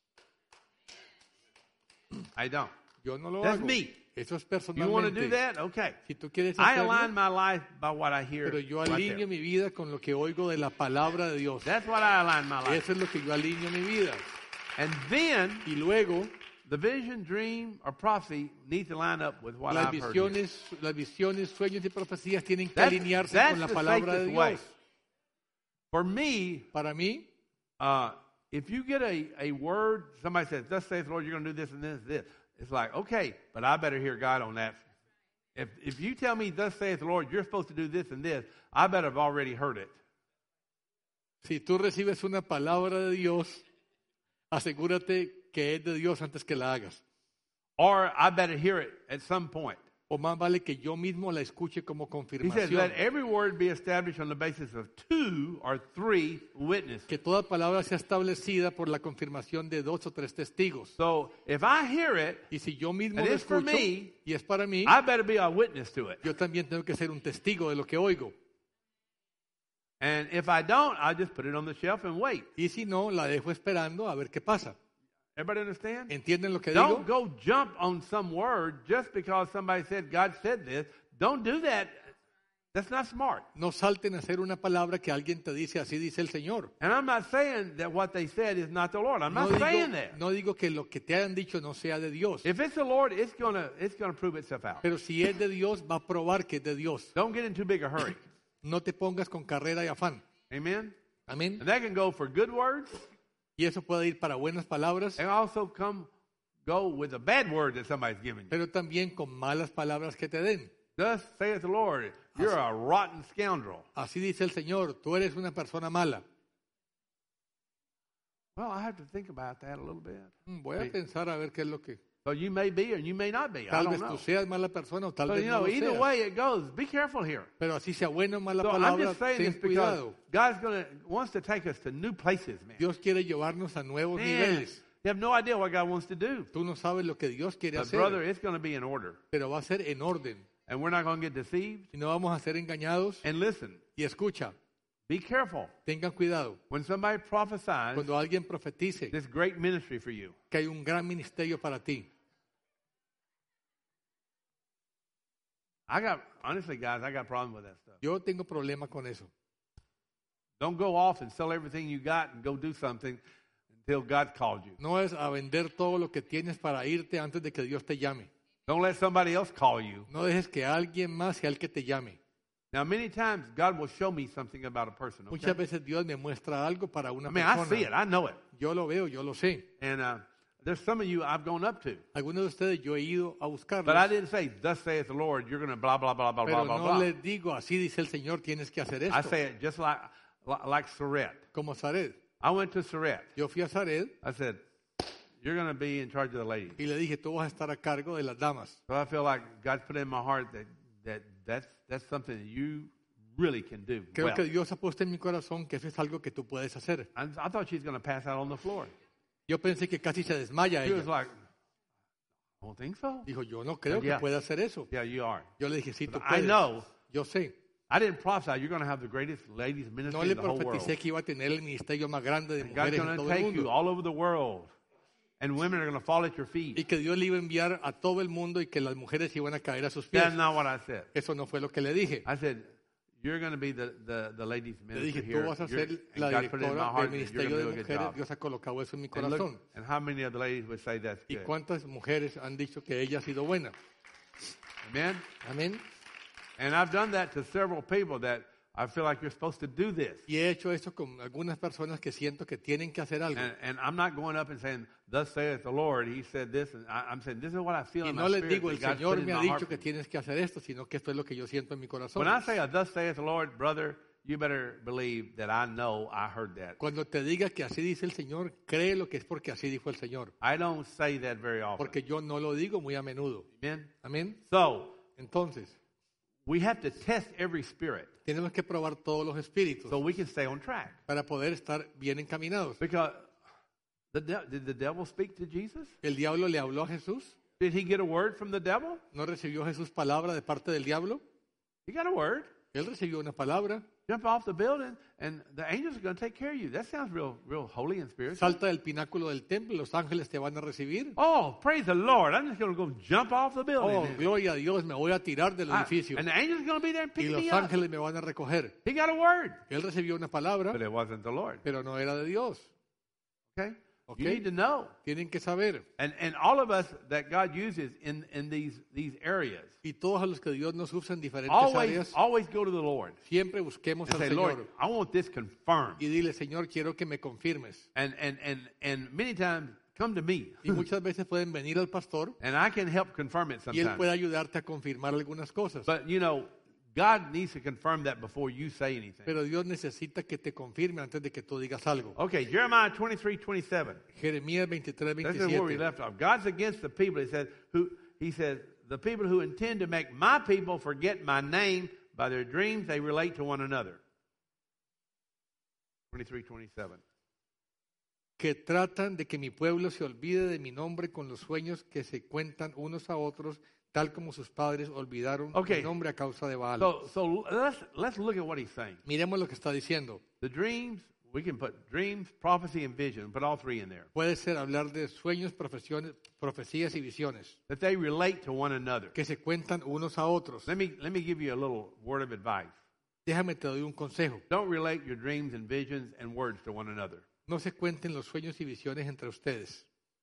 I don't. Yo no lo That's hago. me. Eso es You want to do personalmente. that? Okay. Si tú quieres I hacerlo, align my life by what I hear. pero yo right alineo there. mi vida con lo que oigo de la palabra de Dios. That's what I align my life. Eso es lo que yo alineo mi vida. And then Y luego, the vision, dream, or prophecy needs to line up with what las I've heard. here. visiones, las visiones, sueños y profecías tienen que That's, alinearse that's con la the palabra de safest way. Dios. For me, Para mí, uh, if you get a, a word, somebody says, thus saith the Lord, you're going to do this and this and this. It's like, okay, but I better hear God on that. If if you tell me, thus saith the Lord, you're supposed to do this and this, I better have already heard it. si tú recibes una palabra de Dios, asegúrate que es de Dios antes que la hagas. Or I better hear it at some point. O más vale que yo mismo la escuche como He says, confirmación. let every word be established on the basis of two or three witnesses. Que toda palabra sea establecida por la confirmación de dos o tres testigos. So if I hear it, Y si yo mismo And lo it's for escucho me, y es para mí, I better be a witness to it. yo también tengo que ser un testigo de lo que oigo. And if I don't, I'll just put it on the shelf and wait. Y si no, la dejo esperando a ver qué pasa. Everybody understand? ¿Entienden lo que Don't digo? go jump on some word just because somebody said God said this. Don't do that. That's not smart. No salten a hacer una palabra que alguien te dice, así dice el Señor. And I'm not saying that what they said is not the Lord. I'm No not digo, saying that. no digo que lo que te hayan dicho no sea de Dios. If it's the Lord, it's gonna it's gonna prove itself out. Pero si es de Dios, va a probar que es de Dios. Don't get in too big a hurry. No te pongas con carrera y afán. Amen. Amén. And that can go for good words, Y eso puede ir para buenas palabras, and also come go with a bad word that somebody's giving you. pero también con malas palabras que te den. Thus saith the Lord, you're a rotten scoundrel. Así dice el Señor, tú eres una persona mala. Well, I have to think about that a little bit. Mm, Voy a Sí. pensar a ver qué es lo que... So you may be or you may not be. I Tal don't vez know. tú seas mala persona o tal But vez you no know, lo either seas. way it goes, be careful here. Pero así sea buena o mala So I'm palabra, just saying ten this because cuidado. God's gonna wants to take us to new places, man. Dios quiere llevarnos a nuevos Man, niveles. you have no idea what God wants to do. Tú no sabes lo que Dios quiere But hacer, brother, it's going to be in order. pero va a ser en orden. And we're not going to get deceived. Y no vamos a ser engañados. And listen, Y escucha, be careful. tengan cuidado. When somebody prophesies Cuando alguien profetice this great ministry for you, que hay un gran ministerio para ti. I got, honestly, guys, I got problems with that stuff. Yo tengo problema con eso. Don't go off and sell everything you got and go do something until God called you. No es a vender todo lo que tienes para irte antes de que Dios te llame. Don't let somebody else call you. No dejes que alguien más sea el que te llame. Now, many times, God will show me something about a person. Okay? Muchas veces Dios me muestra algo para una I mean, I see it. persona. I know it. Yo lo veo, yo lo sé. And uh, there's some of you I've gone up to. Algunos de ustedes yo he ido a buscarlos. But I didn't say, thus saith the Lord, you're going to blah, blah, blah, blah, blah, Pero blah, no blah. les digo, así dice el Señor, tienes que hacer I esto. say it just like, like Saret. Como Zared. I went to Saret. Yo fui a Zared I said, you're going to be in charge of the ladies. y le dije, tú vas a estar a cargo de las damas. So I feel like God's put in my heart that, that that's, that's something that you really can do Creo well. que Dios ha puesto en mi corazón que eso es algo que tú puedes hacer. I, I thought she was going to pass out on the floor. Yo pensé que casi se desmaya She was ella. like, I don't think so. Dijo, yo no creo Yeah. que pueda hacer eso. Yeah, you are. Yo le dije, sí, tú But I puedes. know. Yo sé. I didn't prophesy you're going to have the greatest ladies ministry No in le the whole world. profeticé que iba a tener el ministerio más grande de And God's mujeres en going to todo el take you mundo. all over the world. and women are going to fall at your y feet. que Dios le iba a enviar a todo el mundo y que las mujeres iban a caer a sus That's pies. not what I said. Eso no fue lo que le dije. I said, you're going to be the, the, the ladies Le minister dije, here. tú vas a You're- ser and la God put it in my directora heart del that you're Ministerio going de to do a good Mujeres. job. Dios ha colocado eso en mi And, look, corazón. and how many of the ladies would say that's ¿Y good? cuántas mujeres han dicho que ella ha sido buena? Amen? Amén. And I've done that to several people that I feel like you're supposed to do this. Y he hecho esto con algunas personas que siento que tienen que hacer algo. And, and I'm not going up and saying, thus saith the Lord, he said this, and I, I'm saying, this is what I feel Y in no my les spirit digo, el that God's Señor put in me ha my heart dicho for que me. tienes que hacer esto, sino que esto es lo que yo siento en mi corazón. When I say a thus saith the Lord, brother, you better believe that I know I heard that. Cuando te diga que así dice el Señor, cree lo que es porque así dijo el Señor. I don't say that very often. Porque yo no lo digo muy a menudo. Amen? Amén. So, Entonces, we have to test every spirit tenemos que probar todos los espíritus so we can stay on track. para poder estar bien encaminados. Because the de- did the devil speak to Jesus? ¿El diablo le habló a Jesús? Did he get a word from the devil? ¿No recibió Jesús palabra de parte del diablo? He got a word. Él recibió una palabra. Jump off the building, and the angels are going to take care of you. That sounds real, real holy and spiritual. Salta del pináculo del templo, los ángeles te van a recibir. Oh, praise the Lord! I'm just going to go jump off the building. Oh, gloria a Dios, me voy a tirar del I- edificio. and the angels are going to be there and Y pick los me up. ángeles me van a recoger. He got a word, Él recibió una palabra, but it wasn't the Lord. pero no era de Dios. Okay, Okay. you need to know. Tienen que saber. And and all of us that God uses in in these these areas, Y todos a los que Dios nos usa en diferentes always áreas, always go to the Lord siempre busquemos and al say, Lord, Señor. I want this confirmed. Y dile, Señor, quiero que me confirmes. And and and and many times come to me, Y muchas veces pueden venir al pastor and I can help confirm it y él sometimes. puede ayudarte a confirmar algunas cosas. But you know, God needs to confirm that before you say anything. Pero Dios necesita que te confirme antes de que tú digas algo. Okay, Jeremiah twenty-three twenty-seven. Jeremías veintitrés, This is where we veintisiete. left off. God's against the people. He said, who he says, the people who intend to make my people forget my name by their dreams they relate to one another. twenty-three twenty-seven. Que tratan de que mi pueblo se olvide de mi nombre con los sueños que se cuentan unos a otros, tal como sus padres olvidaron Okay. mi nombre a causa de Baal. So so let's let's look at what he's saying. Miremos lo que está diciendo. The dreams, we can put dreams, prophecy, and vision, put all three in there. Puede ser hablar de sueños, profesiones, profecías y visiones, That they relate to one another. que se cuentan unos a otros. Let me let me give you a little word of advice. Déjame te doy un consejo. Don't relate your dreams and visions and words to one another. No se cuenten los sueños y visiones entre ustedes.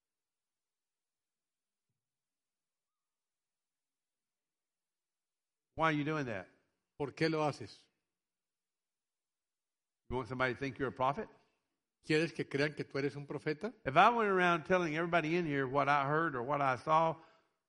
Why are you doing that? ¿Por qué lo haces? You want somebody to think you're a prophet? ¿Quieres que crean que tú eres un profeta? If I went around telling everybody in here what I heard or what I saw,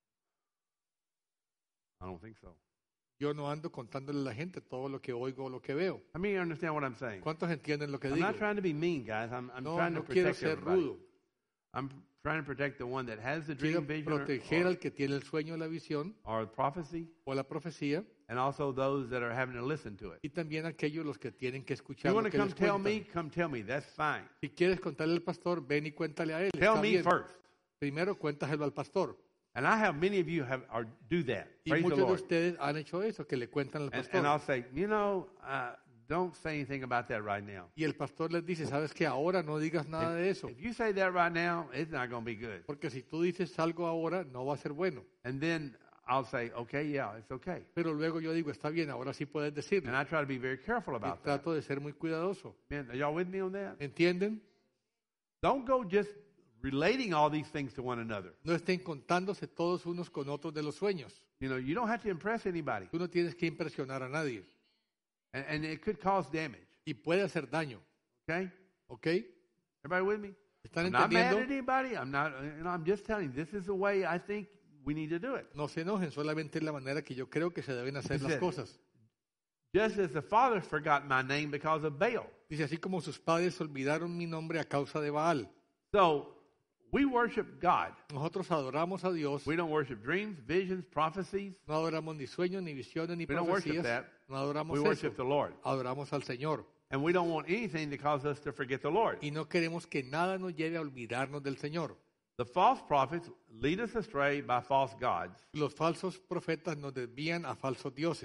I don't think so. Yo no ando contándole a la gente todo lo que oigo o lo que veo. I mean, you understand what I'm saying. ¿Cuántos entienden lo que I'm digo? not trying to be mean, guys. I'm, I'm No, trying to no quiero protect ser everybody. rudo. I'm trying to protect the one that has the Quiero dream, vision, or, proteger or, al que tiene el sueño o la visión or the prophecy, o la profecía and also those that are having to listen to it. y también aquellos los que tienen que If escuchar you lo want to que come les tell me, cuentan. come tell me. That's fine. Si quieres contarle al pastor, ven y cuéntale a él. Tell Está me bien. first. Primero cuéntaselo al pastor. And I have many of you have or do that. Y Praise the muchos de Lord. ustedes han hecho eso, que le cuentan al And, pastor. and I'll say, you know, uh, don't say anything about that right now. Y el pastor les dice, ¿sabes qué? Ahora no digas nada de eso. If you say that right now, it's not going to be good. Porque si tú dices algo ahora, no va a ser bueno. And then I'll say, okay, yeah, it's okay. Pero luego yo digo, está bien, ahora sí puedes And decirlo. I try to be very careful Y about that. trato de ser muy cuidadoso. Man, are y'all with me on that? ¿Entienden? Don't go just relating all these things to one another. No estén contándose todos unos con otros de los sueños. You know, you don't have to impress anybody. Tú no tienes que impresionar a nadie. And, and it could cause damage. Y puede hacer daño. Okay? ¿Ok? Everybody with me? ¿Están I'm not mad entendiendo? at anybody. I'm not, you know, I'm just telling you, this is the way I think we need to do it. No se enojen, solamente es la manera que yo creo que se deben hacer las Dice- cosas. Just as the fathers forgot my name because of Baal. Dice, así como sus padres olvidaron mi nombre a causa de Baal. So, we worship God. Nosotros adoramos a Dios. We don't worship dreams, visions, prophecies. No adoramos ni sueños, ni visiones, ni We don't worship profecías. that. No adoramos We eso. worship the Lord. Adoramos al Señor. And we don't want anything to cause us to forget the Lord. Y no queremos que nada nos lleve a olvidarnos del Señor. The false prophets lead us astray by false gods. Los falsos profetas nos desvían a falsos dioses.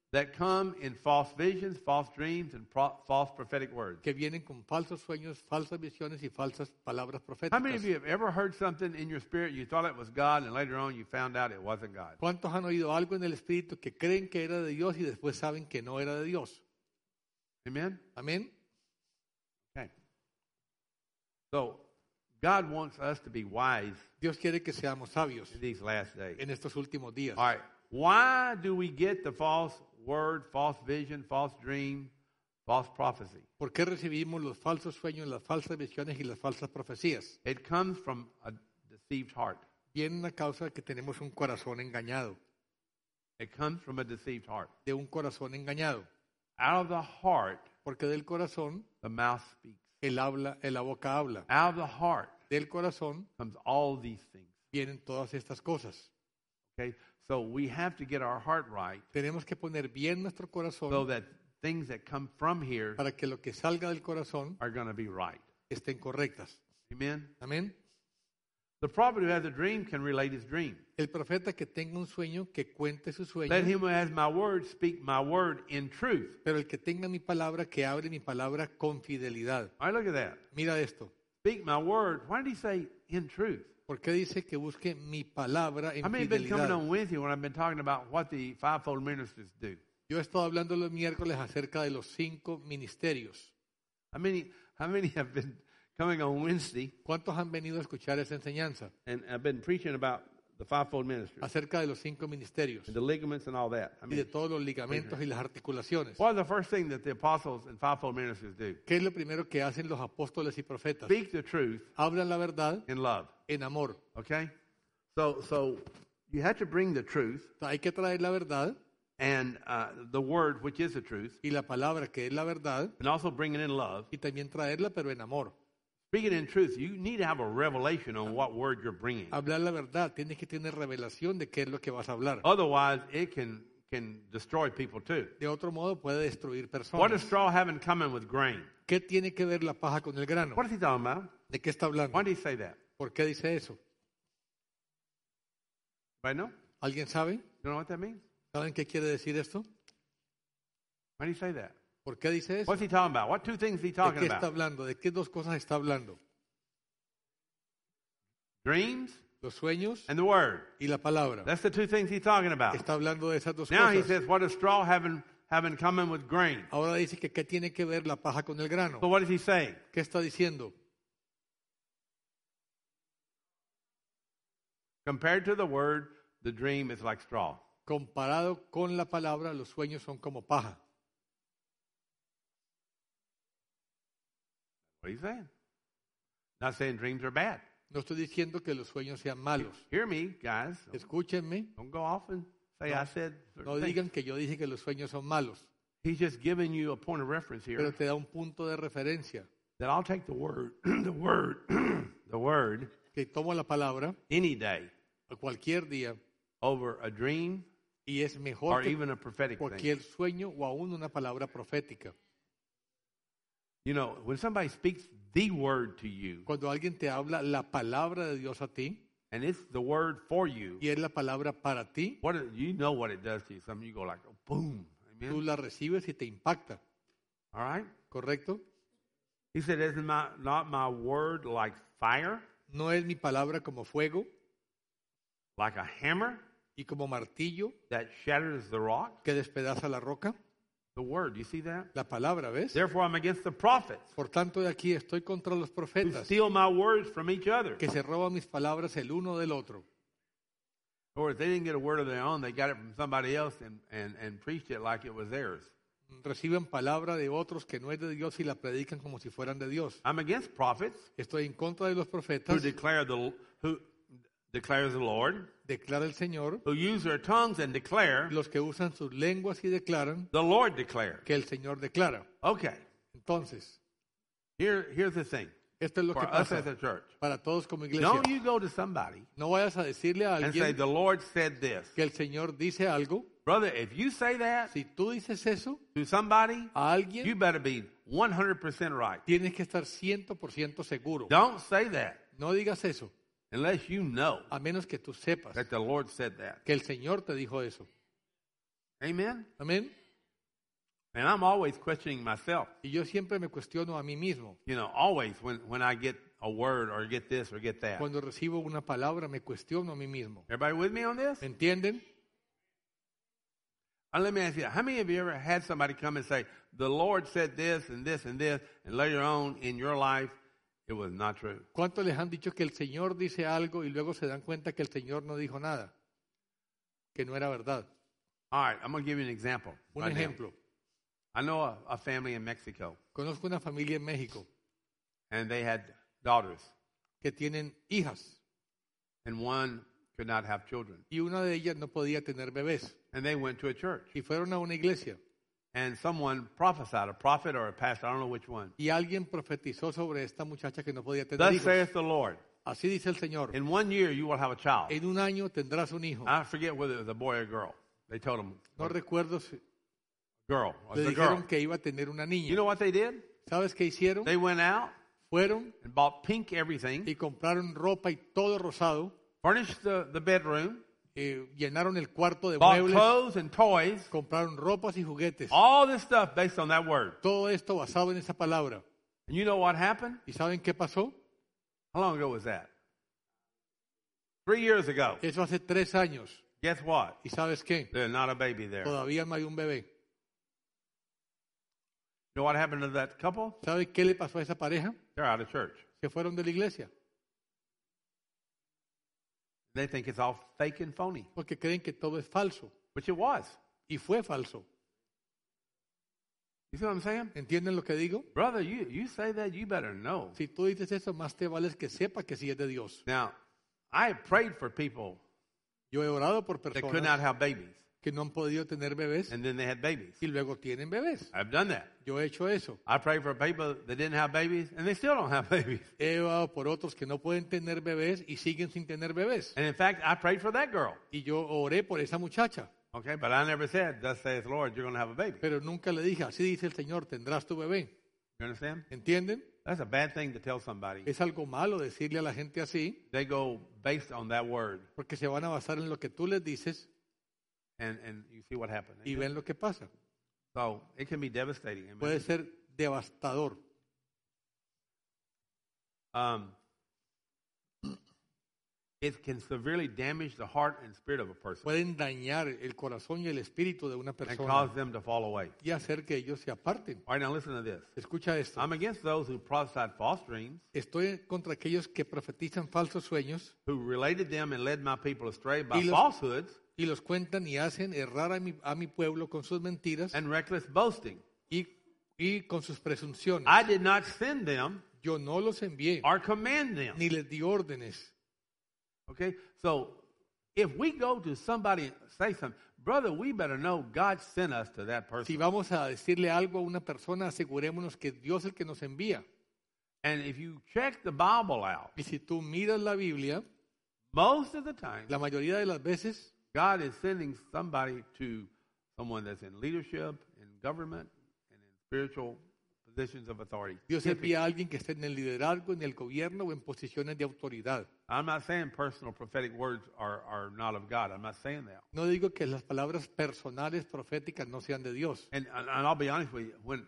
that come in false visions, false dreams, and pro- false prophetic words. que vienen con falsos sueños, falsas visiones y falsas palabras How many of proféticas. you have ever heard something in your spirit, you thought it was God, and later on you found out it wasn't God? ¿Cuántos han oído algo en el Espíritu que creen que era de Dios y después saben que no era de Dios? Amen? Amén. Okay. So, God wants us to be wise Dios quiere que seamos sabios in these last days. en estos últimos días. All right. Why do we get the false word, false vision, false dream, false prophecy? ¿Por qué recibimos los falsos sueños, las falsas visiones y las falsas profecías? It comes from a deceived heart. Viene a causa de que tenemos un corazón engañado, It comes from a deceived heart. de un corazón engañado, Out of the heart, porque del corazón the mouth speaks. el habla, el la boca habla. Out of the heart Del corazón comes all these things. vienen todas estas cosas. Okay? So we have to get our heart right Tenemos que poner bien nuestro so corazón that things that come from here para que lo que salga del corazón are going to be right. estén correctas. Amen? Amén. The prophet who has a dream can relate his dream. El profeta que tenga un sueño, que cuente su sueño, Let him who has my word speak my word in truth. pero el que tenga mi palabra, que hable mi palabra con fidelidad. All right, look at that. Mira esto. Speak my word. Why did he say in truth? ¿Por qué dice que busque mi palabra en How many have been coming fidelidad? on Wednesday when I've been talking about what the fivefold ministers do? Yo he estado hablando los miércoles acerca de los cinco ministerios. How many, how many have been coming on Wednesday ¿Cuántos han venido a escuchar esa enseñanza and I've been preaching about the fivefold ministry acerca de los cinco ministerios and the ligaments and all that? I y de mean, todos los ligamentos y las articulaciones? what is the first thing that the apostles and fivefold ministers do? ¿Qué es lo primero que hacen los apóstoles y profetas? Speak the truth Hablan la verdad in love. en amor. Okay? So, so you have to bring the truth Hay que traer la verdad and uh, the word, which is the truth, y la palabra que es la verdad and also bring it in love. y también traerla pero en amor. Speaking in truth, you need to have a revelation on what word you're bringing. Hablar la verdad, tienes que tener revelación de qué es lo que vas a hablar. Otherwise, it can, can destroy people too. De otro modo puede destruir What does personas. straw have in common with grain? ¿Qué tiene que ver la paja con el grano? What is he talking about? ¿De qué está hablando? Why did he say that? ¿Por qué dice eso? Right now? ¿Alguien sabe? You know what that means? ¿Saben qué quiere decir esto? Why did he say that? ¿Por qué dice eso? What's he talking about? What two things is he ¿De talking qué está about? hablando? ¿De qué dos cosas está hablando? Dreams Los sueños and the word. y la palabra. That's the two things he's talking about. Está hablando de esas dos Now he cosas. says, what does straw have in, have in common with grain? Ahora dice que qué tiene que ver la paja con el grano. So what is he saying? ¿Qué está diciendo? Compared to the word, the dream is like straw. Comparado con la palabra, los sueños son como paja. What are you saying? Not saying dreams are bad. No estoy diciendo que los sueños sean malos. Hear me, guys. Escúchenme, Don't go off and say I said certain no things. digan que yo dije que los sueños son malos, He's just giving you a point of reference pero here te da un punto de referencia. that I'll take the word, the word, the word Que tomo la palabra any day a cualquier día over a dream y es or mejor que even a prophetic thing. cualquier sueño o aún una palabra profética. You know, when somebody speaks the word to you Cuando alguien te habla la palabra de Dios a ti and it's the word for you, y es la palabra para ti, what it- you know what it does to you. Some you go like, oh, boom. tú Amen. la recibes y te impacta, All right. ¿correcto? He said, "Isn't my not my word like fire, No es mi palabra como fuego like a hammer y como martillo that shatters the rock?" que despedaza la roca. The word, you see that? La palabra, ¿ves? Therefore, I'm against the prophets Por tanto, de aquí estoy contra los who profetas steal my words from each other. que se roban mis palabras el uno del otro. Or if they didn't get a word of their own, they got it from somebody else and, and, and preached it like it was theirs. Reciben palabra de otros que no es de Dios y la predican como si fueran de Dios. I'm against prophets Estoy en contra de los who profetas, declare the who declares the Lord, declara el Señor, who use their tongues and declare los que usan sus lenguas y declaran the Lord declared. que el Señor declara. Okay, Entonces, here here's the thing esto es lo for que us pasa as a church. para todos como iglesia. Don't you go to somebody No vayas a decirle a and say alguien the Lord said this, que el Señor dice algo. brother. If you say that Si tú dices eso to somebody, a you alguien, better be one hundred percent right. tienes que estar cien por ciento seguro. Don't say that No digas eso, unless you know a menos que tú sepas that the Lord said that. que el Señor te dijo eso. Amen? Amén. And I'm always questioning myself. Y yo siempre me cuestiono a mí mismo. You know, always when, when I get a word or get this or get that. Cuando recibo una palabra, me cuestiono a mí mismo. Everybody with me on this? ¿Me entienden? Uh, let me ask you, how many of you ever had somebody come and say, the Lord said this and this and this, and later on in your life, it was not true? ¿Cuántos les han dicho que el Señor dice algo y luego se dan cuenta que el Señor no dijo nada? Que no era verdad. All right, I'm going to give you an example. Un right now. ejemplo. I know a, a family in Mexico, Conozco una familia en México and they had daughters, que tienen hijas and one could not have children. y una de ellas no podía tener bebés. And they went to a church, Y fueron a una iglesia and someone prophesied, a prophet or a pastor, I don't know which one. y alguien profetizó sobre esta muchacha que no podía tener Thus hijos. saith the Lord, Así dice el Señor. in one year you will have a child. En un año tendrás un hijo. I forget whether it was a boy or a girl. They told him, No recuerdo si girl. It was le a girl. dijeron que iba a tener una You niña. know what they did? ¿Sabes qué hicieron? They went out Fueron and bought pink everything, y compraron ropa y todo rosado. furnished the, the bedroom, eh, llenaron el cuarto de bought muebles. clothes and toys, Compraron ropas y juguetes. all this stuff based on that word. Todo esto basado en esa palabra. And you know what happened? ¿Y saben qué pasó? How long ago was that? Three years ago. Eso hace tres años. Guess what? ¿Y sabes qué? There's not a baby there. You Todavía no hay un bebé. know what happened to that couple? ¿Sabe qué le pasó a esa pareja? They're out of church. Se fueron de la iglesia They think it's all fake and phony, porque creen que todo es falso. which it was. Y fue falso. You see what I'm saying? ¿Entienden lo que digo? Brother, you, you say that, you better know. Si tú dices eso, más te vale que sepa que sí es de Dios. Now, I have prayed for people Yo he orado por that could not personas have babies, que no han podido tener bebés and then they had babies. y luego tienen bebés. I've done that. Yo he hecho eso. I prayed for people that didn't have babies, and they still don't have babies. He orado por otros que no pueden tener bebés y siguen sin tener bebés. And in fact, I prayed for that girl. Y yo oré por esa muchacha, Okay, but I never said, thus saith the Lord, you're going to have a baby. pero nunca le dije, así dice el Señor, tendrás tu bebé. You understand? ¿Entienden? That's a bad thing to tell somebody. Es algo malo decirle a la gente así, They go based on that word, porque se van a basar en lo que tú les dices and, and you see what happened. y ven lo que pasa. So it can be devastating. Amen? Puede ser devastador. Um, it can severely damage the heart and spirit of a person Pueden dañar el corazón y el espíritu de una and persona cause them to fall away. y hacer que ellos se aparten. All right, now listen to this. Escucha esto. I'm against those who prophesied false dreams, Estoy contra aquellos que profetizan falsos sueños who related them and led my people astray by Y los- falsehoods y los cuentan y hacen errar a mi, a mi pueblo con sus mentiras and reckless boasting. y, y con sus presunciones. I did not send them Yo no los envié or command them. ni les di órdenes. Okay? So if we go to somebody and say something, brother, we better know God sent us to that Si person. vamos a decirle algo a una persona, asegurémonos que Dios es el que nos envía. And if you check the Bible out, Y si tú miras la Biblia, most of the time, la mayoría de las veces God is sending somebody to someone that's in leadership, in government, and in spiritual positions of authority. Dios envía a alguien que esté en el liderazgo, en el gobierno o en posiciones de autoridad. I'm not saying personal prophetic words are, are not of God. I'm not saying that. No digo que las palabras personales proféticas no sean de Dios. And, and I'll be honest with you, when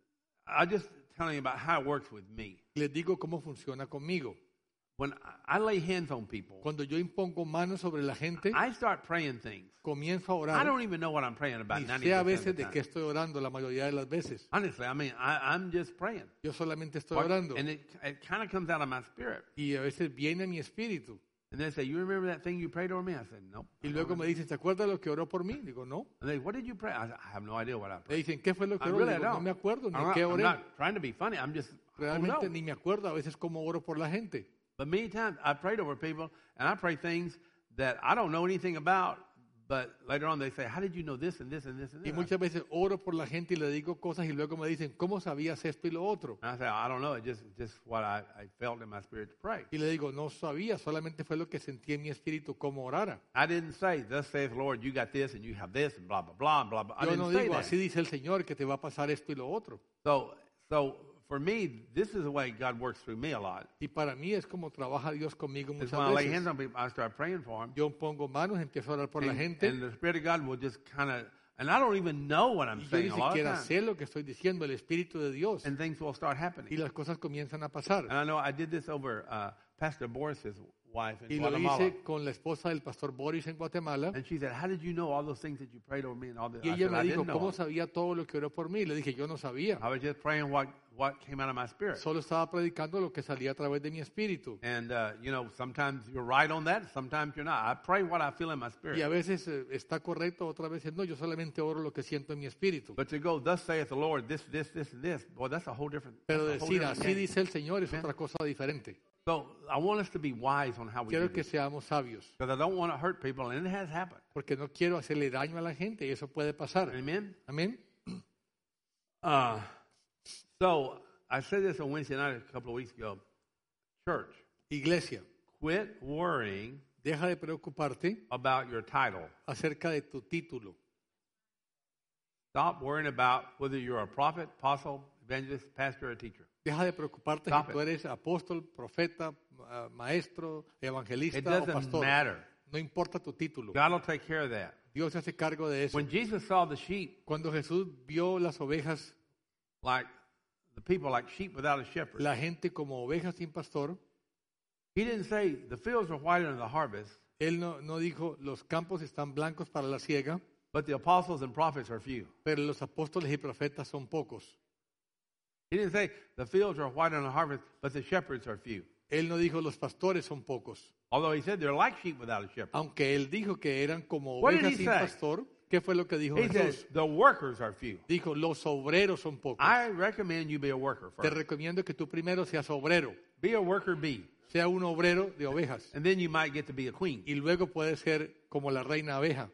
I just telling you about how it works with me. Les digo cómo funciona conmigo. When I lay hands on people, Cuando yo impongo manos sobre la gente, I start praying things. comienzo a I orar. don't even know what I'm praying about Ni ninety sé a percent of veces the de qué time. estoy orando la mayoría de las veces. Honestly, I mean, I, I'm just praying. Yo solamente estoy orando. And it, it kind of comes out of my spirit. Y a veces viene a mi espíritu. And they say, you remember that thing you prayed over me? I said, no. Y luego me dicen, ¿se acuerda lo que oró por mí? Digo, no. And they, what did you pray? I, said, I have no idea what I Le prayed. dicen, ¿qué fue lo que I oró? really Digo, no don't. me acuerdo ni I'm not, qué I'm oré. not trying to be funny. I'm just, I don't Realmente know. ni me acuerdo a veces cómo oro por la gente. But many times I prayed over people, and I pray things that I don't know anything about, but later on they say, how did you know this and this and this and Y this? muchas veces oro por la gente y le digo cosas y luego me dicen, ¿cómo sabías esto y lo otro? And I say, I don't know. It's just, just what I, I felt in my spirit to pray. Y le digo, no sabía, solamente fue lo que sentí en mi espíritu cómo orara. I didn't say, thus saith the Lord, you got this and you have this and blah, blah, blah, and blah, blah. I Yo didn't no say digo, that. así dice el Señor, que te va a pasar esto y lo otro. So, so for me, this is the way God works through me a lot. Y para mí es como trabaja Dios conmigo Is muchas when I lay hands veces. on people, I start praying for them. Yo pongo manos, empiezo a orar por la And, gente and the Spirit of God will just kind of and I don't even know what I'm Y yo saying ni a lot of siquiera times. sé lo que estoy diciendo, el Espíritu de Dios. And things will start Y happening. las cosas comienzan a pasar. And I know I did this over uh, Pastor Boris's wife in Y lo Guatemala. hice con la esposa del pastor Boris en Guatemala. And she said, how did you know all those things that you prayed over me and all this? Y I ella said, me I dijo, didn't know. ¿cómo sabía todo lo que oró por mí? Y le dije, yo no sabía. I was just praying what, what came out of my spirit. Solo estaba predicando lo que salía a través de mi espíritu. And, uh, you know, sometimes you're right on that, sometimes you're not. I pray what I feel in my spirit. Y a veces eh, está correcto, otras veces no. Yo solamente oro lo que siento en mi espíritu. But to go, thus saith the Lord, this, this, this, and this, boy, that's a whole different, Pero that's a whole decir, different así game. dice el Señor, es Amen. otra cosa diferente. So I want us to be wise on how we do Quiero que this. seamos sabios, Because I don't want to hurt people, and it has happened. porque no quiero hacerle daño a la gente y eso puede pasar. Amen? Amén. Uh, so I said this on Wednesday night a couple of weeks ago. Church, Iglesia, quit worrying deja de preocuparte about your title. acerca de tu título. Stop worrying about whether you're a prophet, apostle, evangelist, pastor, or teacher. Deja de preocuparte Stop si tú it. eres apóstol, profeta, ah, maestro, It evangelista o doesn't pastor. matter. No importa tu título. God will take care of that. Dios se hace cargo de eso. When Jesus saw the sheep, Cuando Jesús vio las ovejas, like the people, like sheep without a shepherd, la gente como ovejas sin pastor, he didn't say the fields are whiter than the harvest, él no, no dijo los campos están blancos para la siega, but the apostles and prophets are few. pero los apóstoles y profetas son pocos. He didn't say the fields are whiter than the harvest, but the shepherds are few. Él no dijo los pastores son pocos, Although he said they're like sheep without a shepherd. aunque él dijo que eran como What did ovejas he sin say? pastor. ¿Qué fue lo que dijo He said Jesús? the workers are few. Dijo los obreros son pocos. I recommend you be a worker Te first. recomiendo que tú primero seas obrero, Be a worker bee, sea un obrero de ovejas and then you might get to be a queen. y luego puedes ser como la reina abeja.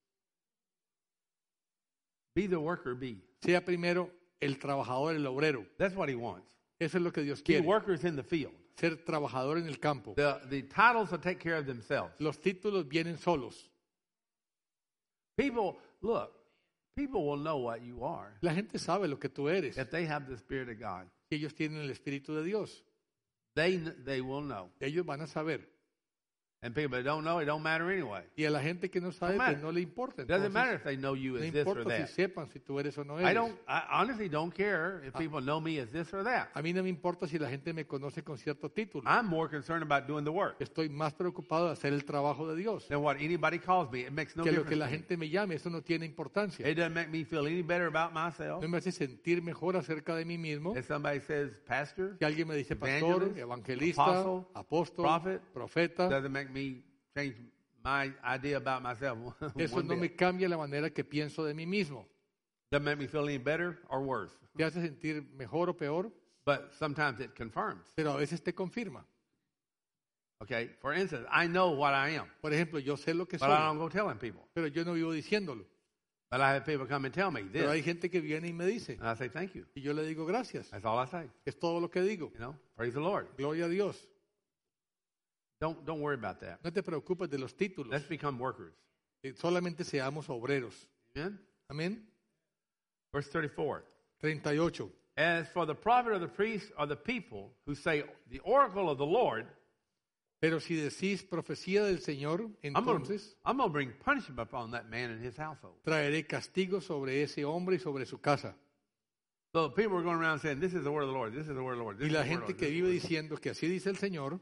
Be the worker bee. Sea primero el trabajador, el obrero. That's what he wants. Eso es lo que Dios Be quiere, workers in the field. ser trabajador en el campo. The, the titles will take care of themselves. Los títulos vienen solos. People, look, people will know what you are La gente sabe lo que tú eres, if they have the Spirit of God. que ellos tienen el Espíritu de Dios. They, they will know. Ellos van a saber. And people that don't know, it don't matter anyway. Y a la gente que no sabe, No pues matter. no le importa. It doesn't Entonces, matter if they know you no as this or importa that. si sepan si tú eres o no I eres. don't. I honestly don't care if people know me as this or that. A mí no me importa si la gente me conoce con cierto título. I'm more concerned about doing the work Estoy más preocupado de hacer el trabajo de Dios. than what anybody calls me. It makes no Que lo que difference. la to me. gente me llame, eso no tiene importancia. It doesn't make me feel any better about myself. No me hace sentir mejor acerca de mí mismo. If somebody says pastor, Si alguien me dice pastor, evangelist, evangelista, apostle, apóstol, prophet, profeta, doesn't make me change my idea about myself. eso one no bit. me cambia la manera que pienso de mí mismo. Doesn't make me feel any better or worse. Te hace sentir mejor o peor, But sometimes it confirms. pero a veces te confirma. Okay. For instance, I know what I am, Por ejemplo, yo sé lo que but I soy, don't go telling people. pero yo no vivo diciéndolo. But I have people come and tell me Pero hay this, gente que viene y me dice, and I say thank you. y yo le digo gracias. That's all I say. Es todo lo que digo. You know, praise the Lord. Gloria a Dios. Don't don't worry about that. No te preocupes de los títulos. Let's become workers. Eh, Solamente seamos obreros. Amen. Amén. Verse thirty-four. treinta y ocho. As for the prophet or the priest or the people who say the oracle of the Lord, Pero si decís profecía del Señor, I'm going entonces to bring punishment upon that man and his household. traeré castigo sobre ese hombre y sobre su casa. So people are going around saying, "This is the word of the Lord. This is the word of the Lord." This Y is la the word of the gente Lord, que this is the vive word of the Lord. diciendo que así dice el Señor,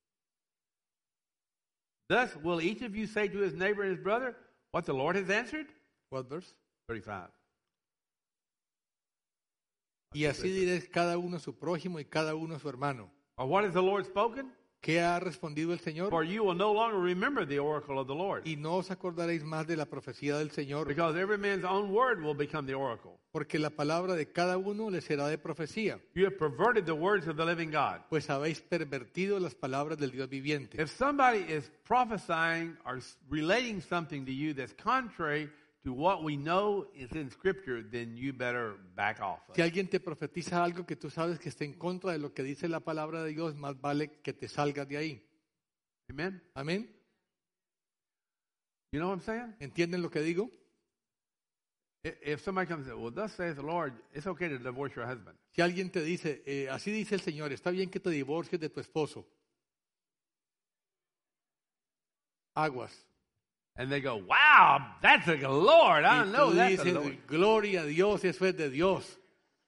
Thus will each of you say to his neighbor and his brother, "What the Lord has answered." what verse? Thirty-five. Y así diréis cada uno a su prójimo y cada uno a su hermano. Or what has the Lord spoken? ¿Qué ha respondido el Señor? For you will no longer remember the oracle of the Lord, Y no os acordaréis más de la profecía del Señor, because every man's own word will become the oracle. porque la palabra de cada uno le será de profecía, You have perverted the words of the living God. pues habéis pervertido las palabras del Dios viviente. If somebody is prophesying or s- relating something to you that's contrary to what we know is in Scripture, then you better back off. Si alguien te profetiza algo que tú sabes que está en contra de lo que dice la palabra de Dios, más vale que te salgas de ahí. Amen? Amén. You know what I'm saying? ¿Entienden lo que digo? I- If somebody comes and says, well, thus saith the Lord, it's okay to divorce your husband. Si alguien te dice, eh, así dice el Señor, está bien que te divorcies de tu esposo. Aguas. And they go, wow, that's the Lord. I Y don't know tú that's the dices, Lord. gloria a Dios, eso es de Dios.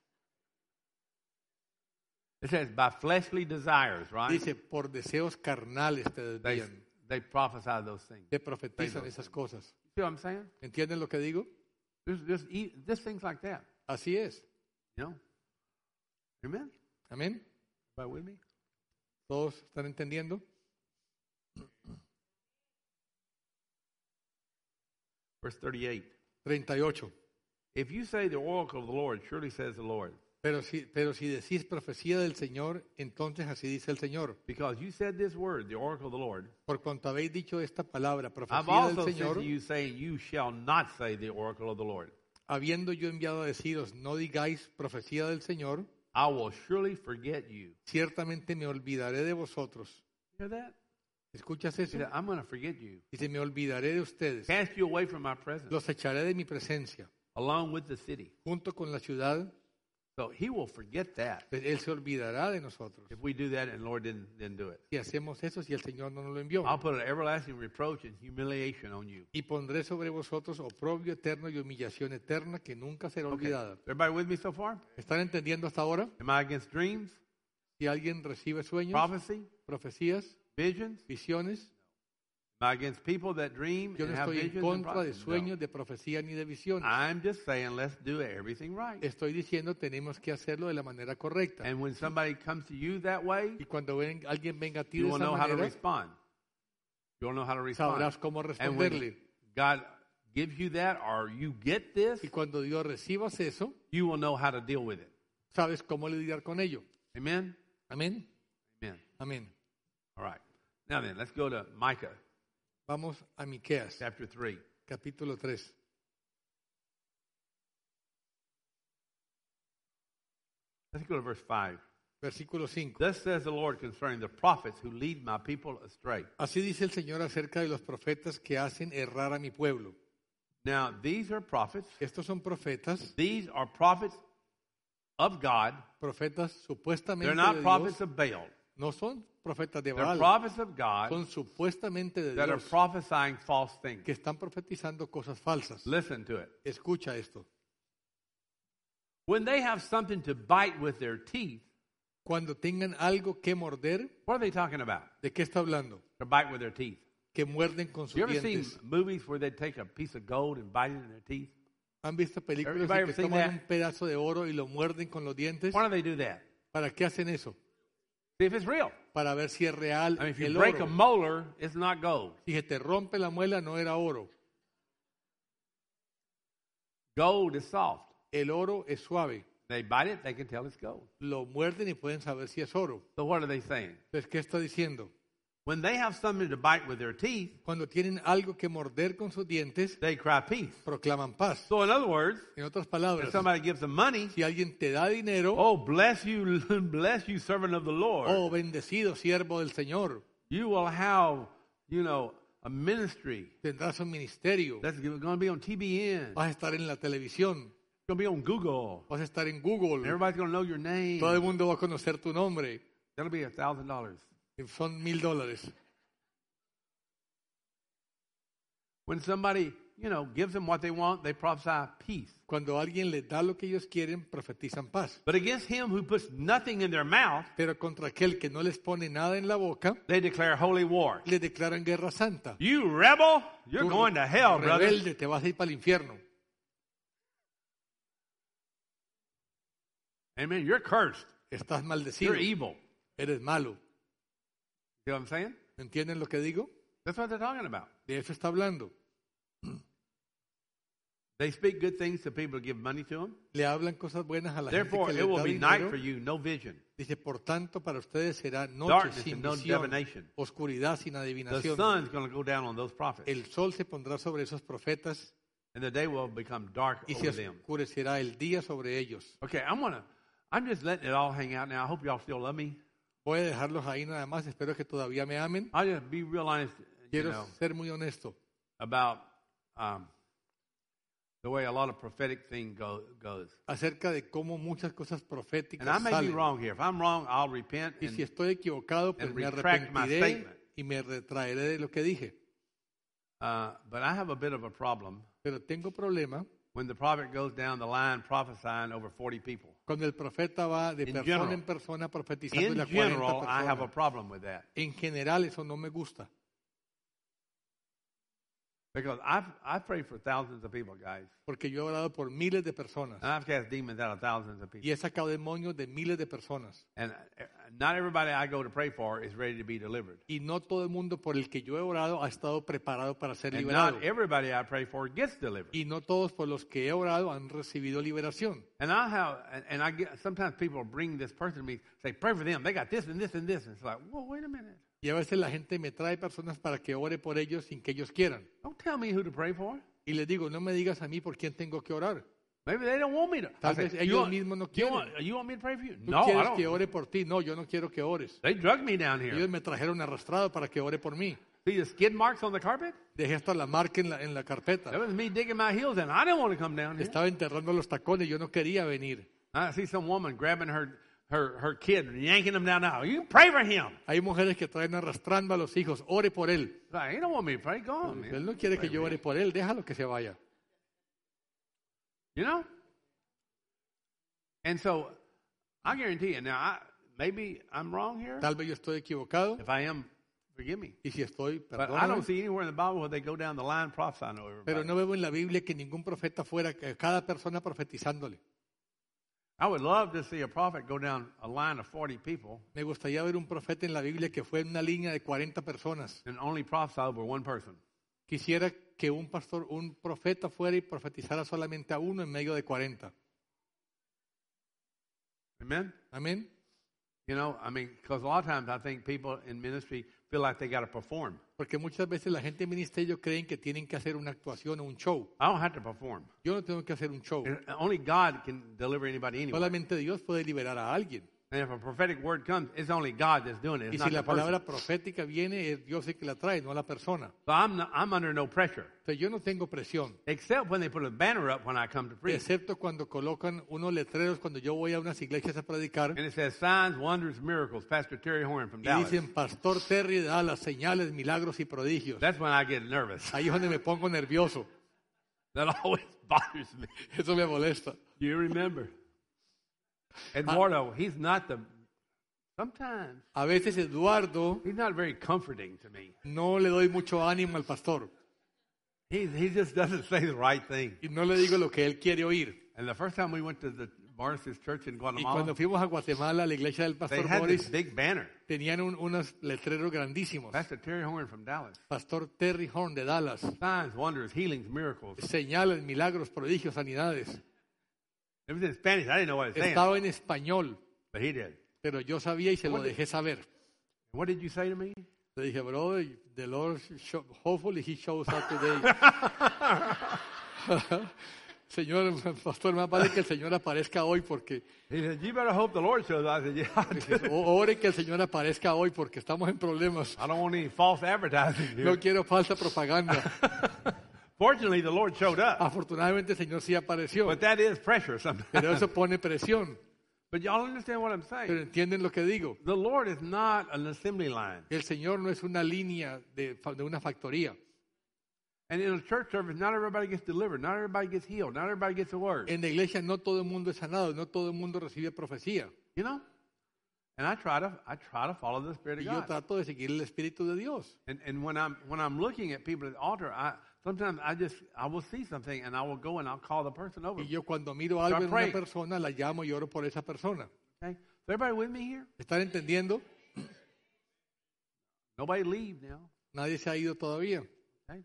It says by fleshly desires, right? Dice, por deseos carnales te They, desvían. they prophesy those things. Te profetizan They- esas cosas. See what I'm saying? ¿Entienden lo que digo? There's, there's, e- there's things like that, Así es. you know? Amen? Amén. Everybody with me? ¿Todos están entendiendo? Verse thirty-eight. treinta y ocho. If you say the oracle of the Lord, surely says the Lord. Pero si, pero si decís profecía del Señor, entonces así dice el Señor. Because you said this word, the oracle of the Lord, Por cuanto habéis dicho esta palabra, I've profecía del also sent Señor, to you saying, you shall not say the oracle of the Lord. habiendo yo enviado a deciros, no digáis profecía del Señor, I will surely forget you. ciertamente me olvidaré de vosotros. Hear that? ¿Escuchas He eso? said, I'm going to forget you. Dice, me olvidaré de ustedes. Cast you away from my presence, Los echaré de mi presencia, along with the city. junto con la ciudad. So he will forget that Él se olvidará de nosotros. if we do that and the Lord didn't, didn't do it. Si hacemos eso, si el Señor no nos lo envió. I'll put an everlasting reproach and humiliation on you. Y pondré sobre vosotros oprobio eterno y humillación eterna que nunca será Okay. olvidada. Everybody with me so far? ¿Están entendiendo hasta ahora? Am I against dreams, Si alguien recibe sueños, prophecy, profecías, visions? visiones, Am I against people that dream yo and no have estoy en visions and contra de prophecies? sueños, No. de profecía ni de visiones. I'm just saying let's do everything right. Estoy diciendo tenemos que hacerlo de la manera correcta. And when somebody comes to you that way, Y cuando ven- alguien venga a ti you de will esa know how to manera, respond. You will know how to respond. sabrás cómo And when responderle. God gives you that or you get this, Y cuando Dios recibas eso, you will know how to deal with it. sabes cómo lidiar con ello. Amen? Amén. Amen. Amén. All right. Now then, let's go to Micah Vamos a Miqueas, chapter three. capítulo tres. Let's go to verse five. Versículo cinco. Thus says the Lord concerning the prophets who lead my people astray. Así dice el Señor acerca de los profetas que hacen errar a mi pueblo. Now, these are prophets. Estos son profetas, These are prophets of God. profetas supuestamente They're not de prophets Dios. of Baal. No son profetas de They're Baal, prophets of God son supuestamente de that are Dios prophesying false things. que están profetizando cosas falsas. Listen to it. Escucha esto. When they have something to bite with their teeth, Cuando tengan algo que morder, what are they talking about? ¿de qué está hablando? To bite with their teeth. Que muerden con sus You ever seen dientes. movies where they take a piece of gold and bite it in their teeth? ¿Han visto películas Everybody en ever que seen toman that? un pedazo de oro y lo muerden con los dientes? Why do they do that? ¿Para qué hacen eso? See if it's real. Para ver si es real I mean, if you el break a oro. molar, it's not gold. Si se te rompe la muela, no era oro. Gold is soft. El oro es suave. They bite it, they can tell it's gold. Lo muerden y pueden saber si es oro. So what are they saying? Entonces, ¿qué está diciendo? When they have something to bite with their teeth, Cuando tienen algo que morder con sus dientes, they cry peace. proclaman paz. So in other words, En otras if palabras, somebody gives them money, si alguien te da dinero, oh, bless you, bless you, servant of the Lord. oh bendecido siervo del Señor, You will have, you know, a ministry tendrás un ministerio, that's going to be on T B N. It's vas a estar en la televisión, going to be on Google. vas a estar en Google, Everybody's going to know your name. todo el mundo va a conocer tu nombre. That'll be a thousand dollars. Y son mil dólares. When somebody, you know, gives them what they want, they prophesy peace. Cuando alguien les da lo que ellos quieren, profetizan paz. But against him who puts nothing in their mouth, Pero contra aquel que no les pone nada en la boca, they declare holy war. le declaran guerra santa. You rebel, you're Tú, going to hell, brother. rebelde, te vas a ir para el infierno. Amen. You're cursed. Estás maldecido. You're evil. Eres malo. You know what I'm saying? ¿Entienden lo que digo? That's what they're talking about. De eso está hablando. They speak good things to people to give money to them. Le hablan cosas buenas a la gente Therefore, que it les will da be night dinero. for you, no vision, Dice, por tanto, para ustedes será noche darkness sin and no visión, divination. oscuridad sin The adivinación. sun's going to go down on those prophets, El sol se pondrá sobre esos profetas and the day will become dark y over se them. oscurecerá el día sobre ellos. Okay, I'm gonna. I'm just letting it all hang out now. I hope y'all still love me. Voy a dejarlos ahí nada más. Espero que todavía me amen. I'll just be real honest, you Quiero know, ser muy honesto about um, the way a lot of prophetic thing go, goes. acerca de cómo muchas cosas proféticas And I may be salen. wrong here. If I'm wrong, I'll repent Y and, si estoy equivocado, pues and me retract my arrepentiré statement. y me retraeré de lo que dije. Uh, but I have a bit of a problem Pero tengo problema when the prophet goes down the line prophesying over forty people. cuando el profeta va de In persona general. en persona profetizando In a cuarenta general, I have a personas. problem with that En general eso no me gusta. because I've I've prayed for thousands of people, guys, Porque yo he orado por miles de personas. and I've cast demons out of thousands of people. Y he sacado demonios de miles de personas. And uh, not everybody I go to pray for is ready to be delivered. Y no todo el mundo por el que yo he orado ha estado preparado para ser And liberado. not everybody I pray for gets delivered. Y no todos por los que he orado han recibido liberación. And I have, and, and I get, sometimes people bring this person to me, say, pray for them. They got this and this and this. And it's like, well, wait a minute. Y a veces la gente me trae personas para que ore por ellos sin que ellos quieran. Don't tell me who to pray for. Y les digo, no me digas a mí por quién tengo que orar. Maybe they don't want me to. Tal I say, vez you ellos want- mismos no you quieren. want, you want me to pray for you? ¿Tú No, I quieres que don't. ore por ti? No, yo no quiero que ores. They drugged me down Ellos here. me trajeron arrastrado para que ore por mí. See the skid marks on the carpet? Dejé hasta la marca en la, en la carpeta. That was me digging my heels in. I didn't want to come down here. Estaba enterrando los tacones, yo no quería venir. I see some woman grabbing her, her, her kid and yanking him down now. You pray for him. Hay mujeres que traen arrastrando a los hijos, ore por él. Like, you don't want me to pray. Go on, man. Él no quiere que yo ore por él, déjalo que se vaya. You know? And so, I guarantee you, now, I, maybe I'm wrong here. Tal vez yo estoy equivocado If I am, forgive me. y si estoy, But I perdóname. don't see anywhere in the Bible where they go down the line prophesying over everybody. Pero no veo en la Biblia que ningún profeta fuera, que cada persona profetizándole. I would love to see a prophet go down a line of forty people Me gustaría ver un profeta en la Biblia que fue en una línea de cuarenta personas. and only prophesy over one person. Quisiera que un pastor, un profeta fuera y profetizara solamente a uno en medio de cuarenta. Amen? Amén. You know, I mean, because a lot of times I think people in ministry feel like they got to perform. Porque muchas veces la gente en ministerio creen que tienen que hacer una actuación o un show. I don't have to perform. Yo no tengo que hacer un show. Only God can deliver anybody anyway. Solamente Dios puede liberar a alguien. And if a prophetic word comes, it's only God that's doing it. It's Y not si la the person. palabra profética viene, es Dios el que la trae, no la persona. So I'm, not, I'm under no pressure, Entonces yo no tengo presión, except when they put a banner up when I come to preach. excepto cuando colocan unos letreros cuando yo voy a unas iglesias a predicar And it says, signs, wonders, miracles. Pastor Terry Horn from y Dallas. dicen, Pastor Terry da las señales, milagros y prodigios. That's when I get nervous. Ahí es donde me pongo nervioso. That always bothers me. Eso me molesta. You remember. Eduardo, he's not the, sometimes, A veces Eduardo he's not very comforting to me. no le doy mucho ánimo al pastor He, he just doesn't say the right thing. y no le digo lo que él quiere oír. And the first time we went to the Barnes Church in Y Guatemala, cuando fuimos a Guatemala, a la iglesia del they pastor had this Boris, big banner. tenían un- unos letreros grandísimos. Pastor Terry Horn from Dallas. Pastor Terry Horn de Dallas. Signs, wonders, healings, miracles. Señales, milagros, prodigios, sanidades. It was in Spanish. I didn't know what it was saying, Estaba en español, but he did. pero yo sabía y se lo dejé saber. What did you say to me? Le dije, brother, the Lord, show, hopefully he shows up today. Señor, pastor, más vale que el Señor aparezca hoy porque, He said, you better hope the Lord shows up. I said, yeah, I do. o- ore que el Señor aparezca hoy porque estamos en problemas. I don't want any false advertising here. No quiero falsa propaganda. Fortunately, the Lord showed up. Afortunadamente el Señor sí apareció, But that is pressure pero sometimes. eso pone presión. But y'all understand what I'm Pero saying? entienden lo que digo. The Lord is not an assembly line. El Señor no es una línea de, fa- de una factoría. And in a church service, not everybody gets delivered. Not everybody gets healed. Not everybody gets a word. En la iglesia no todo el mundo es sanado, no todo el mundo recibe profecía. You know? And I try to I try to follow the Spirit Y of yo God. trato de seguir el Espíritu de Dios. And and when I'm when I'm looking at people at the altar, I sometimes I just I will see something and I will go and I'll call the person over. Y yo cuando miro algo en una pray. persona, la llamo y oro por esa persona. Okay? Is everybody with me here? ¿Están entendiendo? Nobody leave now. Nadie se ha ido todavía. Okay?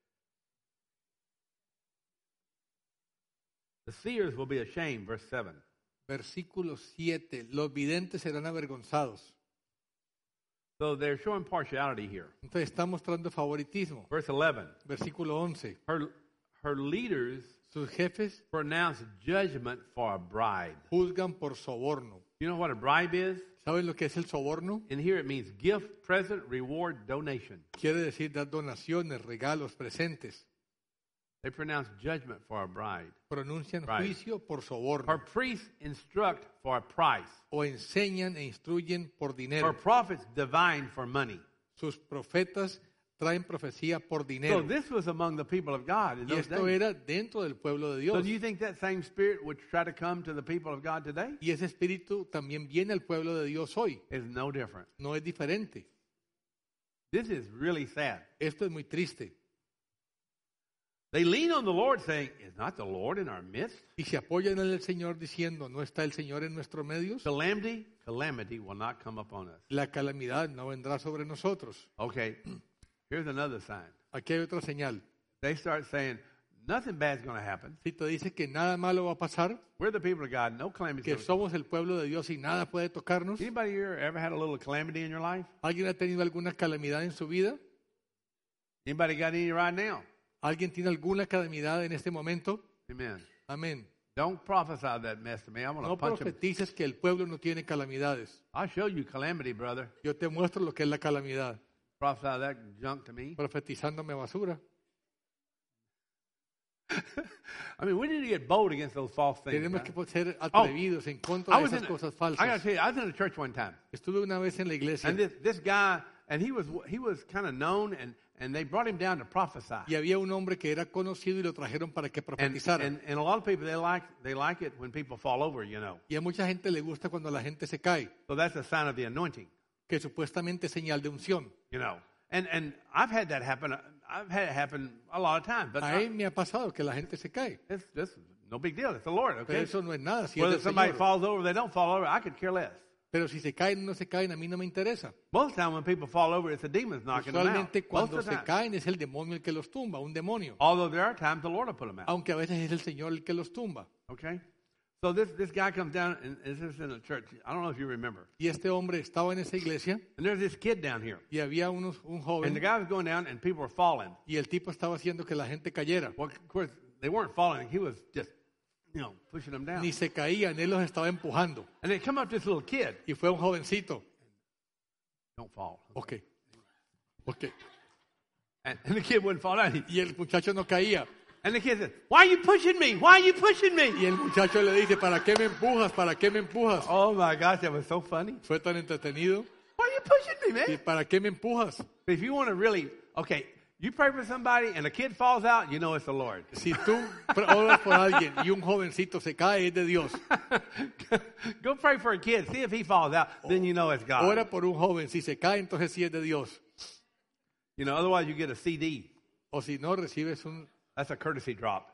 The seers will be ashamed, verse seven. Versículo siete. Los videntes serán avergonzados. So they're showing partiality here. Entonces está mostrando favoritismo. Verse eleven. Versículo once. Her her leaders Sus jefes pronounce judgment for a bribe. juzgan por soborno. You know what a bribe is? ¿Saben lo que es el soborno? And here it means gift, present, reward, donation. Quiere decir dar donaciones, regalos, presentes. They pronounce judgment for a bride. Pronuncian Right. juicio por Her soborno. priests instruct for a price. O enseñan e instruyen por Her dinero. prophets divine for money. Sus profetas traen profecía por So dinero. this was among the people of God in Y those esto days. era dentro del pueblo de So Dios. do you think that same spirit would try to come to the people of God today? Y ese espíritu también viene al pueblo de Dios hoy. It's no different. No es diferente. This is really sad. Esto es muy triste. They lean on the Lord saying, is not the Lord in our midst? Y se apoyan en el Señor diciendo, ¿no está el Señor en nuestros medios? Calamity, calamity will not come upon us. La calamidad no vendrá sobre nosotros. Okay, here's another sign. Aquí hay otra señal. They start saying, nothing bad's going to happen. Si te dice que nada malo va a pasar, We're the people of God, no calamity. que somos el pueblo de Dios y nada puede tocarnos. Anybody here ever had a little calamity in your life? ¿Alguien ha tenido alguna calamidad en su vida? Anybody got any right now? ¿Alguien tiene alguna calamidad en este momento? Amen. Amén. Don't prophesy that mess to me. I'm going to No punch him. profetices que el pueblo no tiene calamidades. I'll show you calamity, brother. Yo te muestro lo que es la calamidad. Prophesy that junk to me. Profetizándome basura. I mean, we need to get bold against those false things. Tenemos right? que ser atrevidos en contra I de was esas in, cosas I got to falsas. tell you, I was in a church one time, Estuve una vez en la iglesia and this, this guy, and he was he was kind of known, and, and they brought him down to prophesy. y había un hombre que era conocido y lo trajeron para que And, profetizara. and and a lot of people they like they like it when people fall over, you know. Y a mucha gente le gusta cuando la gente se cae, So that's a sign of the anointing, que supuestamente es señal de unción. you know. And and I've had that happen. I've had it happen a lot of times, but A él me ha pasado que la gente se cae. it's just no big deal. It's the Lord, Pero okay. eso no es nada. Si es Whether del somebody Señor. falls over, they don't fall over. I could care less. Pero si se caen o no se caen, a mí no me interesa. Most of the time when people fall over, it's the demons knocking them out. Usualmente Most cuando of the se time. caen es el demonio el que los tumba, un demonio. Although there are times the Lord will put them out. Aunque a veces es el Señor el que los tumba. Okay? So this, this guy comes down, and this is in a church. I don't know if you remember. Y este hombre estaba en esa iglesia And there's this kid down here. y había unos, un And the joven guy was going down, and people were falling. y el tipo estaba haciendo que la gente cayera. Well, of course, they weren't falling. He was just, you know, pushing them down. Ni se caían, él los estaba empujando. And they come up to this little kid. Y fue un jovencito. Don't fall. Ok, ok. And, and the kid wouldn't fall down. Y el muchacho no caía. And the kid said, why are you pushing me? Why are you pushing me? Y el muchacho le dice, ¿para qué me empujas? ¿Para qué me empujas? Oh, my gosh, that was so funny. Fue tan entretenido. Why are you pushing me, ¿Y man? para qué me empujas? If you want to really, okay, you pray for somebody and a kid falls out, you know it's the Lord. Si tú oras por alguien y un jovencito se cae, es de Dios. Go pray for a kid. See if he falls out. Then you know it's God. Ora por un joven. Si se cae, entonces sí es de Dios. You know, otherwise you get a C D. O si no, recibes un... That's a courtesy drop.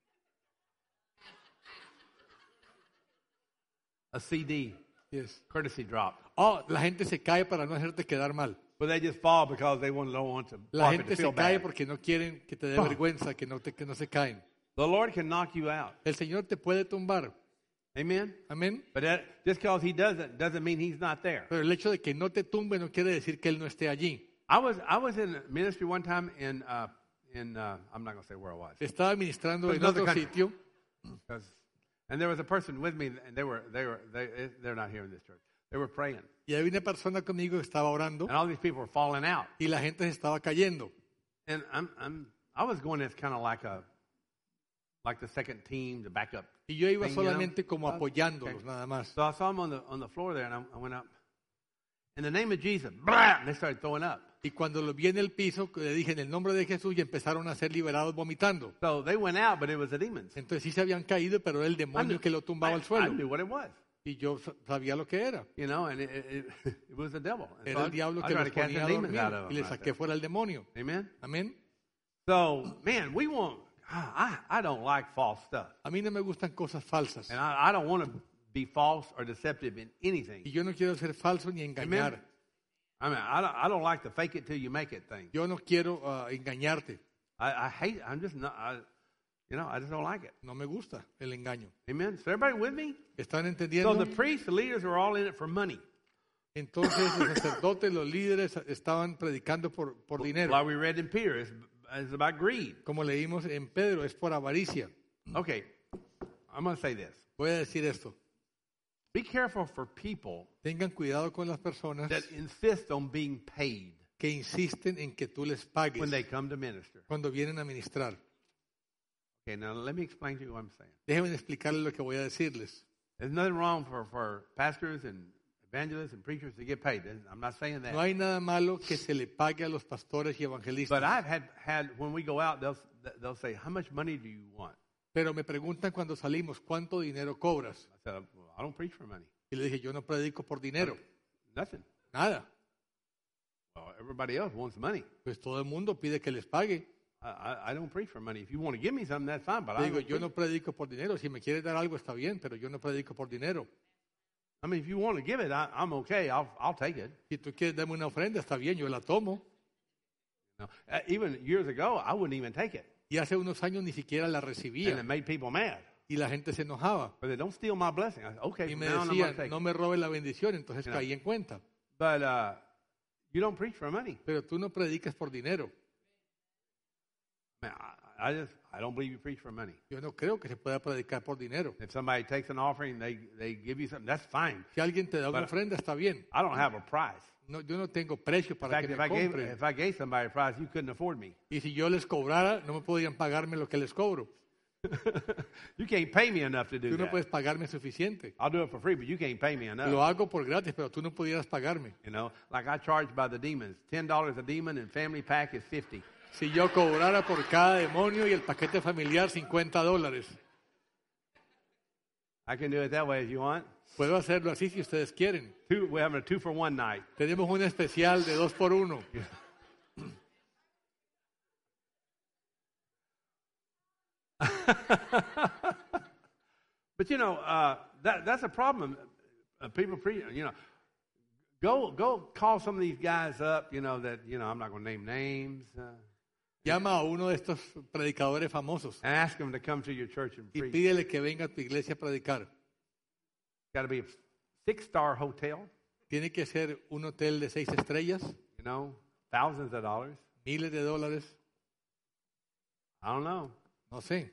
A C D, Yes. courtesy drop. Oh, la gente se cae para no hacerte quedar mal. But they just fall because they want, don't want to, La want it gente to feel se cae bad. porque no quieren que te dé Oh. vergüenza, que no, te, que no se caen. The Lord can knock you out. El Señor te puede tumbar. Amen? Amén. But that, just because he doesn't, doesn't mean he's not there. Pero el hecho de que no te tumbe no quiere decir que Él no esté allí. I was, I was in ministry one time in, uh, in uh, I'm not going to say where I was. Estaba ministrando Pues en no otro te can- sitio 'Cause- and there was a person with me, and they were, they were, they, they're not here in this church. They were praying. y había una persona conmigo que estaba orando And all these people were falling out. y la gente se estaba cayendo. And I'm, I'm, I was going as kind of like a, like the second team, the backup. Y yo iba thing, you know? solamente como Uh, apoyándolos, okay. nada más. So I saw them on the, on the floor there, and I, I went up. In the name of Jesus, blah, and they started throwing up. Y cuando los vi en el piso, le dije en el nombre de Jesús y empezaron a ser liberados vomitando. So they went out, but it was the demons. Entonces sí se habían caído, pero era el I demonio knew, que lo tumbaba I- al I suelo. knew what it was, Y yo sa- sabía lo que era. you know, and it, it, it, it was the devil. And so Era I, el diablo I que tried los to cast ponía the a demons dormir out of y le them. right saqué there. fuera el demonio. Amen. Amén. So, man, we want. I, I don't like false stuff, A mí no me gustan cosas falsas. and I, I don't want to be false or deceptive in anything. Y yo no quiero ser falso ni engañar. I mean, I don't, I don't like the fake it till you make it thing. Yo no quiero ah, engañarte. I, I hate. I'm just not. I, you know, I just don't like it. No me gusta el engaño. Amen. So everybody with me? ¿Están So entendiendo? the priests, the leaders, are all in it for money. Entonces los sacerdotes, los líderes estaban predicando por, por dinero. Like we read in Peter, it's, it's about greed. Como leímos en Pedro, es por avaricia. Okay, I'm going to say this. Voy a decir esto. Be careful for people Tengan cuidado con las personas that insist on being paid que insisten en que tú les pagues when they come to minister. cuando vienen a ministrar. Okay, now let me explain to you what I'm saying. Déjenme explicarles lo que voy a decirles. There's nothing wrong for, for pastors and evangelists and preachers to get paid. I'm not saying that. No hay nada malo que se le pague a los pastores y evangelistas. But I've had, had when we go out, they'll, they'll say, how much money do you want? Pero me preguntan cuando salimos, ¿cuánto dinero cobras? I said, well, I don't preach for money. Y le dije, yo no predico por dinero. Nothing. Nada. Well, everybody else wants money. Pues todo el mundo pide que les pague. I, I, I don't preach for money. If you want to give me something, that's fine. But Le I digo, don't yo preach. no predico por dinero. Si me quieres dar algo está bien, pero yo no predico por dinero. I mean, if you want to give it, I, I'm okay. I'll, I'll take it. Si tú quieres darme una ofrenda, está bien, yo la tomo. You know, uh, even years ago, I wouldn't even take it. Y hace unos años ni siquiera la And recibía. it made people mad. Y la gente se enojaba. But they don't steal my blessing. I said, okay, Y from me now on, I'm going to decían, take no it. me robes la bendición. Entonces Yeah. caí en cuenta. But uh, you don't preach for money. Pero tú no predicas por dinero. Man, I, I just, I don't believe you preach for money. Yo no creo que se pueda predicar por dinero. If somebody takes an offering, they, they give you something, that's fine. Si alguien te da una But- ofrenda, está bien. I don't have a price. No, yo no tengo precio In para fact, que if me I, gave, compren. if I gave somebody a price, you couldn't afford me. Y si yo les cobrara, no me podían pagarme lo que les cobro. You can't pay me enough to do Tú no that. puedes pagarme suficiente. I'll do it for free, but you can't pay me enough. Lo hago por gratis, pero tú no pudieras pagarme. You know, like I charge by the demons. ten dollars a demon and family pack is fifty. Si yo cobrara por cada demonio y el paquete familiar cincuenta dólares, I can do it that way if you want. puedo hacerlo así si ustedes quieren. Two, we're having a two for one night. Tenemos un especial de dos por uno. But you know, uh, that that's a problem. Uh, people pre, you know, go go call some of these guys up. You know that you know I'm not going to name names. Uh, Llama a uno de estos predicadores famosos and ask them to come to your church and y preach. pídele que venga a tu iglesia a predicar. Got to be a six star hotel. Tiene que ser un hotel de seis estrellas, You know, thousands of dollars. miles de dólares, I don't know. no sé.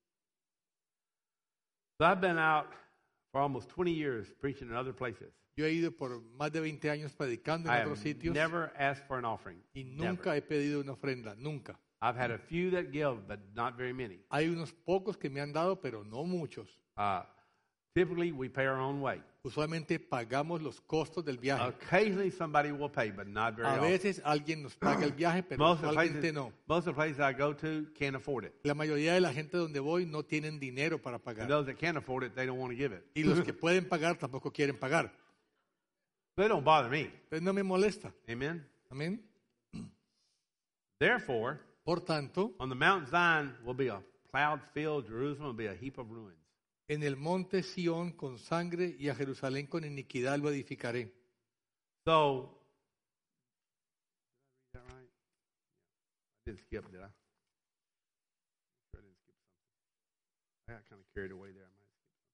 So I've been out for almost twenty years preaching in other places. Yo he ido por más de veinte años predicando I en otros have sitios never asked for an offering. y Never. nunca he pedido una ofrenda, nunca. I've had a few that give, but not very many. Hay unos pocos que me han dado, pero no muchos. Uh, typically, we pay our own way. Usualmente pagamos los costos del viaje. Occasionally, somebody will pay, but not very A often. veces alguien nos paga el viaje, pero Most of, the usualmente places, no. most of the places I go to can't afford it. La mayoría de la gente donde voy no tienen dinero para And pagar. those that can't afford it, they don't want to give it. Y los que pueden pagar tampoco quieren pagar. They don't bother me. Entonces no me molesta. Amen? Amén. Therefore, Por tanto, on the Mount Zion will be a plowed field, Jerusalem will be a heap of ruins. en el monte Sión con sangre y a Jerusalén con iniquidad lo edificaré. So, did I read that right? I didn't skip, did I? Sure I didn't skip something. I got kind of carried away there. I might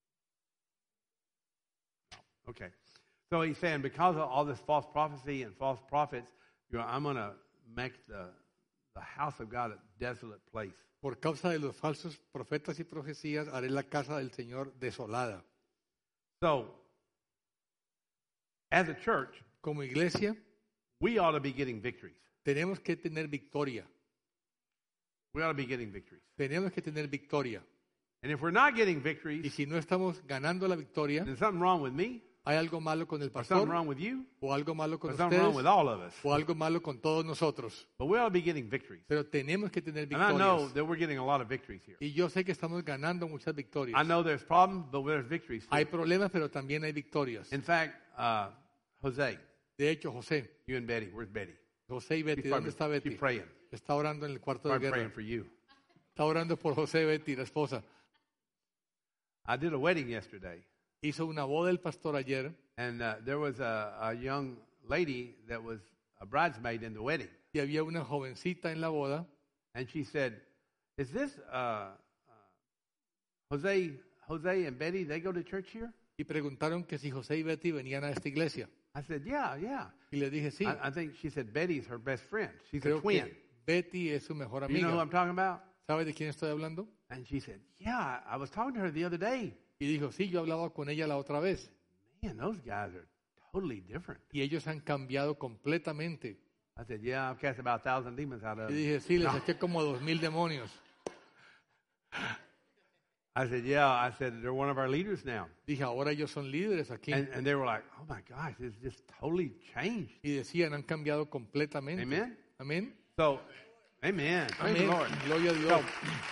have skipped something. No. Okay. So he's saying because of all this false prophecy and false prophets, you know, I'm going to make the, the house of God a desolate place. Por causa de los falsos profetas y profecías haré la casa del Señor desolada. So, as a church, Como iglesia we ought to be getting victories. tenemos que tener victoria. We ought to be getting victories. Tenemos que tener victoria. And if we're not getting Y victories, si no estamos ganando la victoria, then something wrong with me, hay algo malo con el or something pastor, wrong with you, o algo malo con or something wrong ustedes, with all of us. o algo malo con todos nosotros. But we ought to be getting victories. Pero tenemos que tener And I know victorias. that we're getting a lot of victories here. Y yo sé que estamos ganando muchas victorias. I know there's problems, but there's victories Hay too. problemas, pero también hay victorias. In fact, uh, Jose, De hecho, José, you and Betty, where's Betty? José y Betty, She's ¿dónde está probably- Betty? she's praying. Está orando en el cuarto de I'm praying guerra. for you. Está orando por José, Betty, la esposa. I did a wedding yesterday, Hizo una boda el pastor ayer and uh, there was a, a young lady that was a bridesmaid in the wedding. y había una jovencita en la boda And she said, is this uh, uh, Jose, Jose and Betty, they go to church here? y preguntaron que si José y Betty venían a esta iglesia. I said, yeah, yeah. Y le dije, sí, I, I think she said Betty's her best friend. She's a creo twin. que Betty es su mejor You know who amiga. I'm talking about? ¿Sabe de quién estoy hablando? And she said, yeah, I was talking to her the other day. Y dijo, sí, yo hablaba con ella la otra vez. Man, those guys are totally different. Y ellos han cambiado completamente. I said, yeah, I've cast about a thousand demons out of Y them. dije, sí, les saqué como dos mil demonios. I said, yeah. I said, they're one of our leaders now. Dije, ahora ellos son líderes aquí. And, and they were like, oh my gosh, it's just totally changed. Y decían, han cambiado completamente. Amen. Amén. So, amen. Praise the Amén. Lord. Gloria a Dios.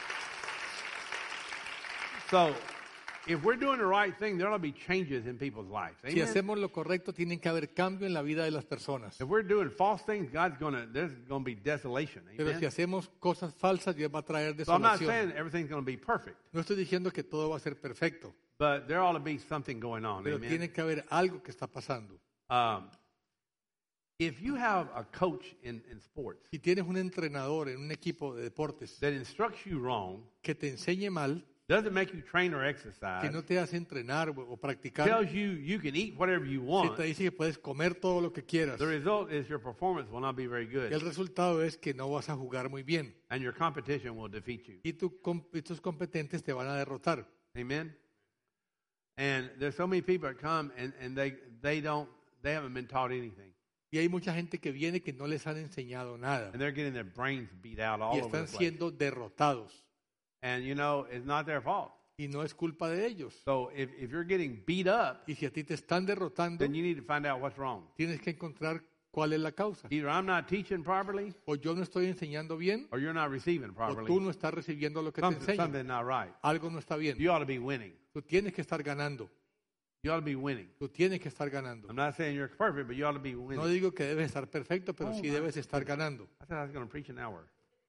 So, if we're doing the right thing, there ought to be changes in people's lives. Amen. Si hacemos lo correcto, tienen que haber cambio en la vida de las personas. If we're doing false things, God's gonna there's gonna be desolation. Pero si Amen. hacemos cosas falsas, Dios va a traer So I'm not desolación. saying everything's gonna be perfect, No estoy diciendo que todo va a ser perfecto, but there ought to be something going on. pero Amen. tiene que haber algo que está pasando. Um, if you have a coach in, in sports Si tienes un entrenador en un equipo de deportes that instructs you wrong, que te enseñe mal, doesn't make you train or que exercise, no te hace entrenar o o practicar, tells you you can eat whatever you si want, te dice que puedes comer todo lo que quieras, the result is your performance will not be very y el good, resultado es que no vas a jugar muy bien and your competition will defeat you. y, tu, com- y tus competentes te van a derrotar. Amen. And there's so many people that come and, and they they don't they haven't been taught anything, Y hay mucha gente que viene que no les han enseñado nada and they're getting their brains beat out all y over the están place. siendo derrotados And you know it's not their fault. y no es culpa de ellos. So if if you're getting beat up, Y si a ti te están derrotando, then you need to find out what's wrong. tienes que encontrar cuál es la causa. Either I'm not teaching properly, O yo no estoy enseñando bien, or you're not receiving o tú properly. no estás recibiendo lo que te Something, enseño. something's not right. Algo no está bien. You ought to be winning. Tú tienes que estar ganando. You ought to be winning. Tú tienes que estar ganando. I'm not saying you're perfect, but you ought to be No winning. digo que debes estar perfecto, pero Oh, sí my debes estar ganando. I said I was going to preach an hour.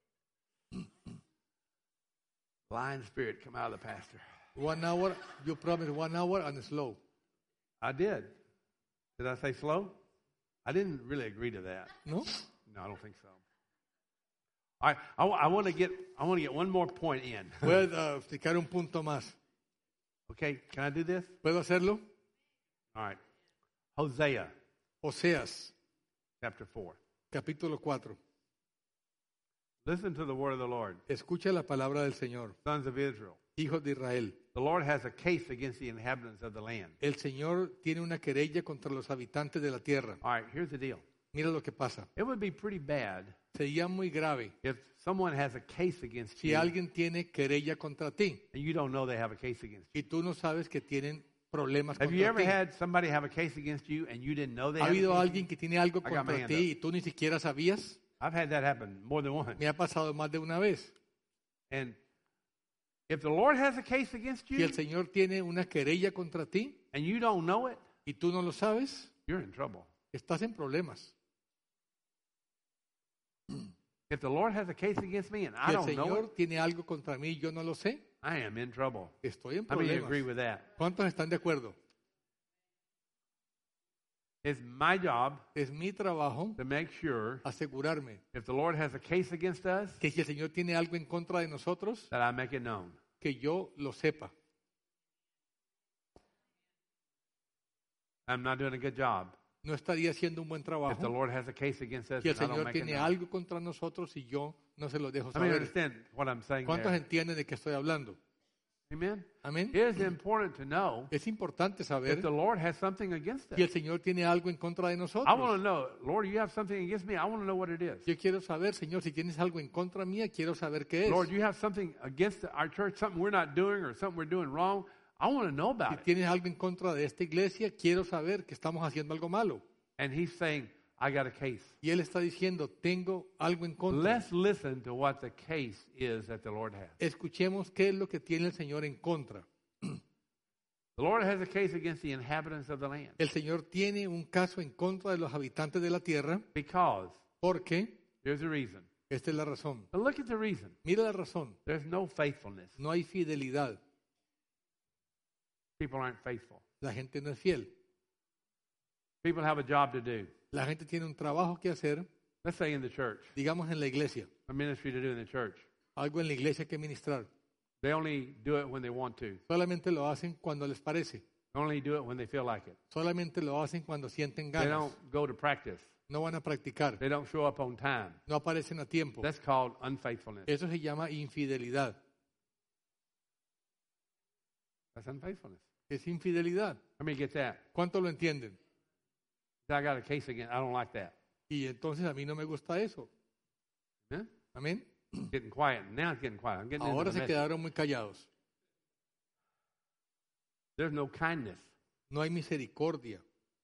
Blind spirit come out of the pastor. One hour, you promised one hour and slow. I did. Did I say slow? I didn't really agree to that. ¿No? No, I don't think so. All right, I, I want to get I want to get one more point in. Voy a explicar un punto más. Okay, can I do this? ¿Puedo hacerlo? All right. Hosea Oseas, chapter four. capítulo cuatro. Listen to the word of the Lord, Escucha la palabra del Señor, sons of Israel. hijos de Israel. The Lord has a case against the inhabitants of the land. El Señor tiene una querella contra los habitantes de la tierra. All right, here's the deal. Mira lo que pasa. It would be pretty bad Sería muy grave if someone has a case against si you alguien tiene querella contra ti and you don't know they have a case against you. y tú no sabes que tienen problemas Have you contra ever ti. had somebody have a case against you and you didn't know they ¿Ha had a habido case alguien que tiene algo I got my contra hand ti up. y tú ni siquiera sabías? I've had that happen more than once. Me ha pasado más de una vez. And if the Lord has a case against Si you el Señor tiene una querella contra ti and you don't know it, y tú no lo sabes, you're in trouble. estás en problemas. If the Lord has a case against me and I Si el don't know it, Señor tiene algo contra mí y yo no lo sé, I am in trouble. estoy en How many agree problemas. with that? ¿Cuántos están de acuerdo? It's my job Es mi trabajo to make sure asegurarme if the Lord has a case against us, que si el Señor tiene algo en contra de nosotros, that I make it known. que yo lo sepa. I'm not doing a good job. No estaría haciendo un buen If the trabajo Lord has a case against us, si el and I don't Señor make it tiene known. algo contra nosotros y yo no se lo dejo I mean, saber. understand what I'm saying ¿Cuántos there. entienden de qué estoy hablando? Amen? Amén. It is important to know Es importante if saber the Lord has something against us. si el Señor tiene algo en contra de I want to nosotros. know, Lord, you have something against me. I want to know what it is. Yo quiero saber, Señor, si tienes algo en contra mía, quiero saber qué es. Lord, you have something against our church, something we're not doing or something we're doing wrong. I want to know Si about it. tienes algo en contra de esta iglesia, quiero saber que estamos haciendo algo malo. And he's saying, I got a case. Y Él está diciendo, tengo algo en contra. Let's listen to what the case is that the Lord has. Escuchemos qué es lo que tiene el Señor en contra. The Lord has a case against the inhabitants of the land El Señor tiene un caso en contra de los habitantes de la tierra because porque, here's the reason. esta es la razón. But look at the reason. Mira la razón. There's no faithfulness. No hay fidelidad. People aren't faithful. La gente no es fiel. People have a job to do. La gente tiene un trabajo que hacer, Let's say in the church, digamos en la iglesia. a ministry to do in the church. Algo en la iglesia que ministrar. They only do it when they want to. Solamente lo hacen cuando les parece. They only do it when they feel like it. Solamente lo hacen cuando sienten They ganas. don't go to practice. No van a practicar. They don't show up on time. No aparecen a tiempo. That's called unfaithfulness. Eso se llama infidelidad. That's unfaithfulness. Es infidelidad. Let me get that. ¿Cuánto lo entienden? I got a case again. I don't like that. Y entonces a mí no me gusta eso. Amen? Amén. Getting quiet. Now it's getting quiet. I'm getting into Ahora the se message. quedaron muy callados. There's no kindness. No hay misericordia.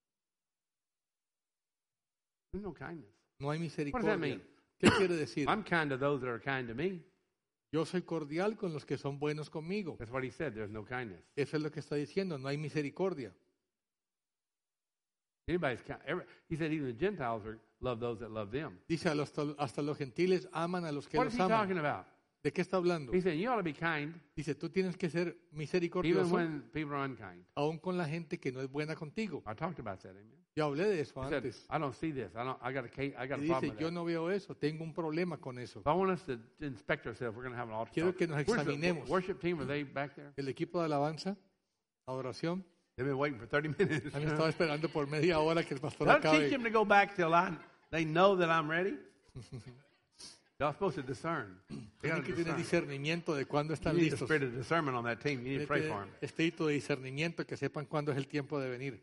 There's no kindness. No hay What does that misericordia. mean? ¿Qué quiere decir? I'm kind to those that are kind to me. Yo soy cordial con los que son buenos conmigo. That's what he said. There's no kindness. Eso es lo que está diciendo. No hay misericordia. Anybody's kind. Every, he said even the Gentiles are, love those that love them. Dice, hasta, hasta los gentiles aman a los que What is los he aman. talking about? ¿De qué está hablando? He said you ought to be kind Dice, tú tienes que ser even misericordioso when people are unkind. aún con la gente que no es buena contigo. I talked about that. Amen. Yo hablé de eso He said, antes. I don't see this. I don't. I got a case. I got a Y problem dice, with yo that. no veo eso, tengo un problema con eso. So I want us to inspect ourselves. We're going to have an altar. Quiero talk. que nos Where's the examinemos. worship team? Are they back there? El equipo de alabanza, adoración, They've been waiting for thirty minutes. han estado esperando por media hora que el pastor Don't teach acabe. them to go back till I, they know that I'm ready. Y'all supposed to discern. They Tienen gotta que tener discern. discernimiento de cuándo You están need the listos. spirit of discernment on that team. You need to pray for them. Este espíritu de discernimiento, que sepan cuándo es el tiempo de venir.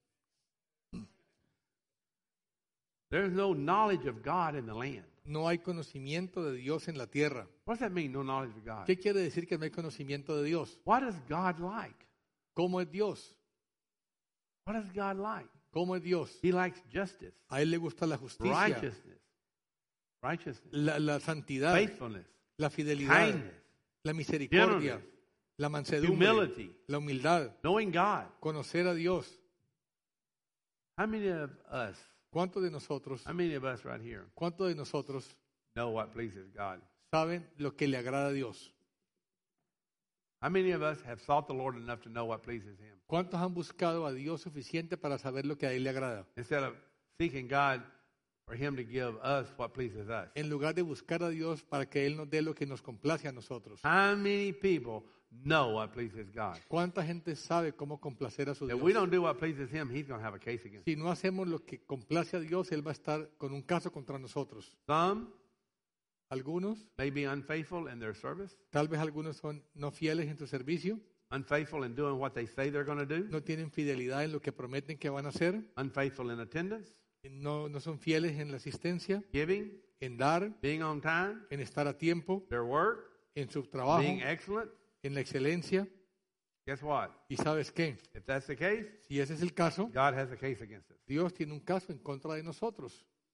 There's no knowledge of God in the land. No hay conocimiento de Dios en la tierra. What does that mean, no knowledge of God? ¿Qué quiere decir que no hay conocimiento de Dios? What is God like? ¿Cómo es Dios? What is God like? ¿Cómo es Dios? He likes justice, A Él le gusta la justicia, righteousness, righteousness, la, la santidad, faithfulness, la fidelidad, kindness, la misericordia, gentleness, la mansedumbre, humility, la humildad, knowing God. conocer a Dios. How many of us, ¿Cuántos de nosotros, how many of us right here cuántos de nosotros know what pleases God? saben lo que le agrada a Dios? How many of us have sought the Lord enough to know what pleases Him? ¿Cuántos han buscado a Dios suficiente para saber lo que a Él le agrada? Instead of seeking God for Him to give us what pleases us. En lugar de buscar a Dios para que Él nos dé lo que nos complace a nosotros. How many people know what pleases God? ¿Cuánta gente sabe cómo complacer a su If Dios? we don't do what pleases Him, He's going to have a case against us. Si no hacemos lo que complace a Dios, Él va a estar con un caso contra nosotros. Some Algunos, may be unfaithful in their service, tal vez algunos son no fieles en su servicio, unfaithful in doing what they say they're going to do, no tienen fidelidad en lo que prometen que van a hacer, unfaithful in attendance, no, no son fieles en la asistencia, giving, en dar, being on time, en estar a tiempo, their work, en su trabajo, being excellent. en la excelencia. Guess what? ¿Y sabes qué? If that's the case, Si ese es el caso, God has a case against us. Dios tiene un caso en contra de nosotros.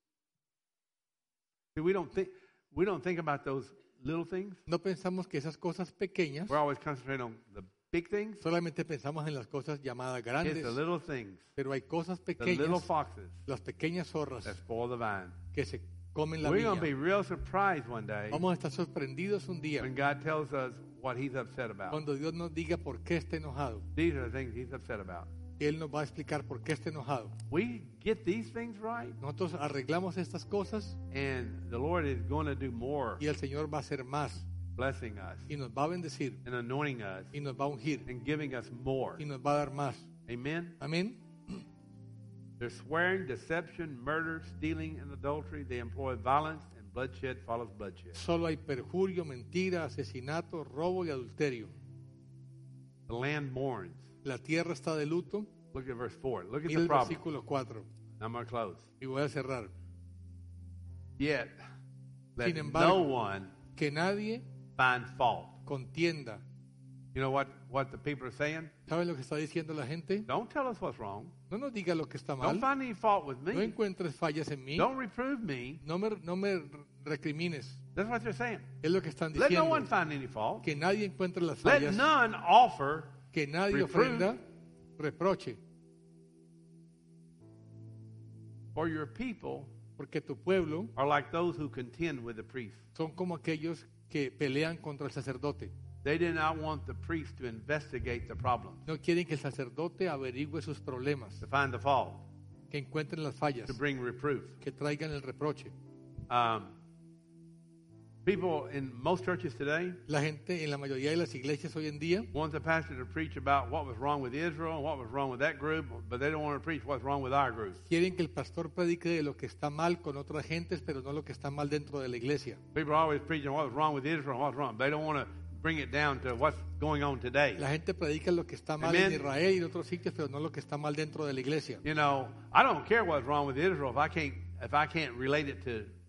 See, we don't think we don't think about those little things. No pensamos que esas cosas pequeñas, We're always concentrating on the big things. solamente pensamos en las cosas llamadas It's grandes, the little things, pero hay cosas the little pequeñas, foxes las pequeñas zorras that spoil the vine. que se comen la We're going to be viña. real surprised one day Vamos a estar sorprendidos un día when God tells us what He's upset about. cuando Dios nos diga por qué está enojado. These are the things He's upset about. Él nos va a explicar por qué está enojado. We get these things right, Nosotros arreglamos estas cosas and the Lord is going to do more, y el Señor va a hacer más blessing us y nos va a bendecir and anointing us y nos va a ungir and giving us more. y nos va a dar más. Amen. Amén. There's swearing, deception, murder, stealing, and adultery. They employ violence, and bloodshed follows bloodshed. Solo hay perjurio, mentira, asesinato, robo y adulterio. The land mourns. La tierra está de luto. Look at verse four. Look at Mira the el problem. versículo cuatro. I'm going to close. Y voy a cerrar. Yet, let Sin embargo, no one que nadie find fault. contienda. You know what, what the people are saying? ¿Saben lo que está diciendo la gente? Don't tell us what's wrong. No nos diga lo que está Don't mal. find any fault with No me. encuentres fallas en mí. Don't reprove me. No me, no me recrimines. That's what they're saying. Es lo que están Let no diciendo. one find any fault. Que nadie encuentre las Let fallas. none offer. Que nadie reprove. ofrenda reproche. For your people Porque tu pueblo are like those who contend with the priest. son como aquellos que pelean contra el sacerdote. They did not want the priest to investigate the problem, No quieren que el sacerdote averigüe sus problemas, to find the fault, que encuentren las fallas, to bring reproof. que traigan el reproche. Um, people in most churches today La gente en la mayoría de las iglesias hoy en día want the pastor to preach about what was wrong with Israel and what was wrong with that group, but they don't want to preach what's wrong with our group. quieren que el pastor predique de lo que está mal con otras gentes, pero no lo que está mal dentro de la iglesia. People are always preaching what was wrong with Israel and what's wrong. They don't want to bring it down to what's going on today. La gente predica lo que está mal Amen. en Israel y en otros sitios, pero no lo que está mal dentro de la iglesia. You know, I don't care what's wrong with Israel if I can't if I can't relate it to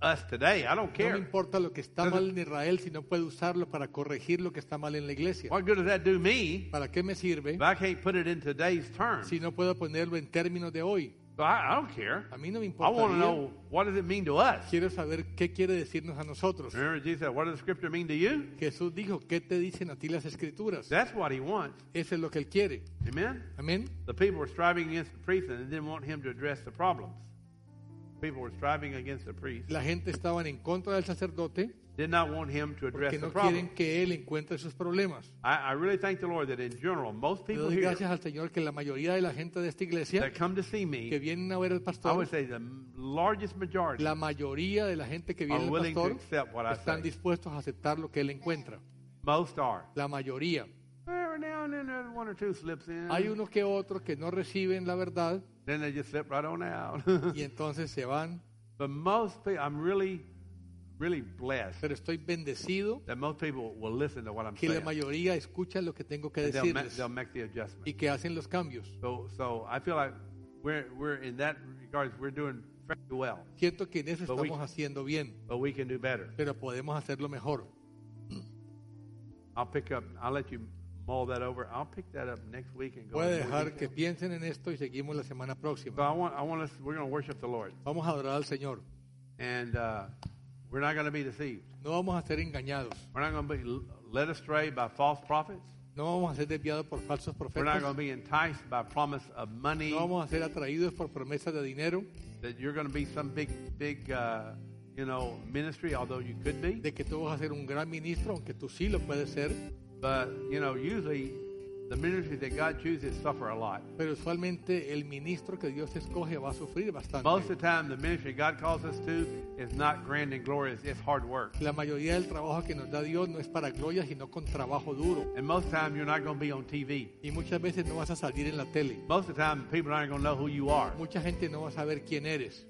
us today. I don't No care. me importa lo que está Doesn't- mal en Israel si no puedo usarlo para corregir lo que está mal en la iglesia. What good does that do me ¿Para qué me sirve if I can't put it in today's terms? si no puedo ponerlo en términos de hoy? So I, I don't care. A mí no me I want to importa. know, what does it mean to us? Quiero saber qué quiere decirnos a nosotros. Remember Jesus said, what does the scripture mean to you? Jesús dijo, ¿qué te dicen a ti las escrituras? That's what he wants. Eso es lo que él quiere. Amen? Amén. The people were striving against the priest and they didn't want him to address the problems. People were striving against the priest. La gente estaba en contra del sacerdote Did not want him to address porque the no problem. quieren que él encuentre sus problemas. I, I really thank the Lord that in general, most Le people doy here gracias al Señor que la mayoría de la gente de esta iglesia that come to see que me, vienen a ver al I pastor, would say the largest majority la mayoría de la gente que viene are al willing to pastor accept what I están say. dispuestos a aceptar lo que él encuentra. Most are. La mayoría. Every now and then there's one or two slips in. Hay uno que otro que no reciben la verdad Then they just slip right on out. y entonces se van. But most people, I'm really, really blessed Pero estoy bendecido that most people will listen to what I'm que la saying. mayoría escucha lo que tengo que And they'll, ma- decirles they'll make the adjustment. y que hacen los cambios. So, so I feel like we're, we're in that regards, we're doing fairly well, Siento que en eso But we- estamos haciendo bien, but we can do better. pero podemos hacerlo mejor. I'll pick up, I'll let you mull that over. I'll pick that up next week and go. Puede into more dejar que detail. piensen en esto y seguimos la semana So próxima. I want, I want us, we're going to worship the Lord. Vamos a adorar al Señor. And uh, we're not going to be deceived. No vamos a ser engañados. We're not going to be l- led astray by false prophets. No vamos a ser desviados por falsos We're not going profetas. to be enticed by promise of money, No vamos a ser atraídos por promesas de dinero, that you're going to be some big, big, uh, you know, ministry, although you could be. de que tú vas a ser un gran ministro, aunque tú sí lo puedes ser. But, you know, usually the ministries that God chooses suffer a lot. Pero usualmente el ministro que Dios escoge va a sufrir bastante. Most of the time, the ministry God calls us to is not grand and glorious. It's hard work. La mayoría del trabajo que nos da Dios no es para gloria, sino con trabajo duro. And most of the time, you're not going to be on T V. Y muchas veces no vas a salir en la tele. Most of the time, people aren't going to know who you are. Mucha gente no va a saber quién eres.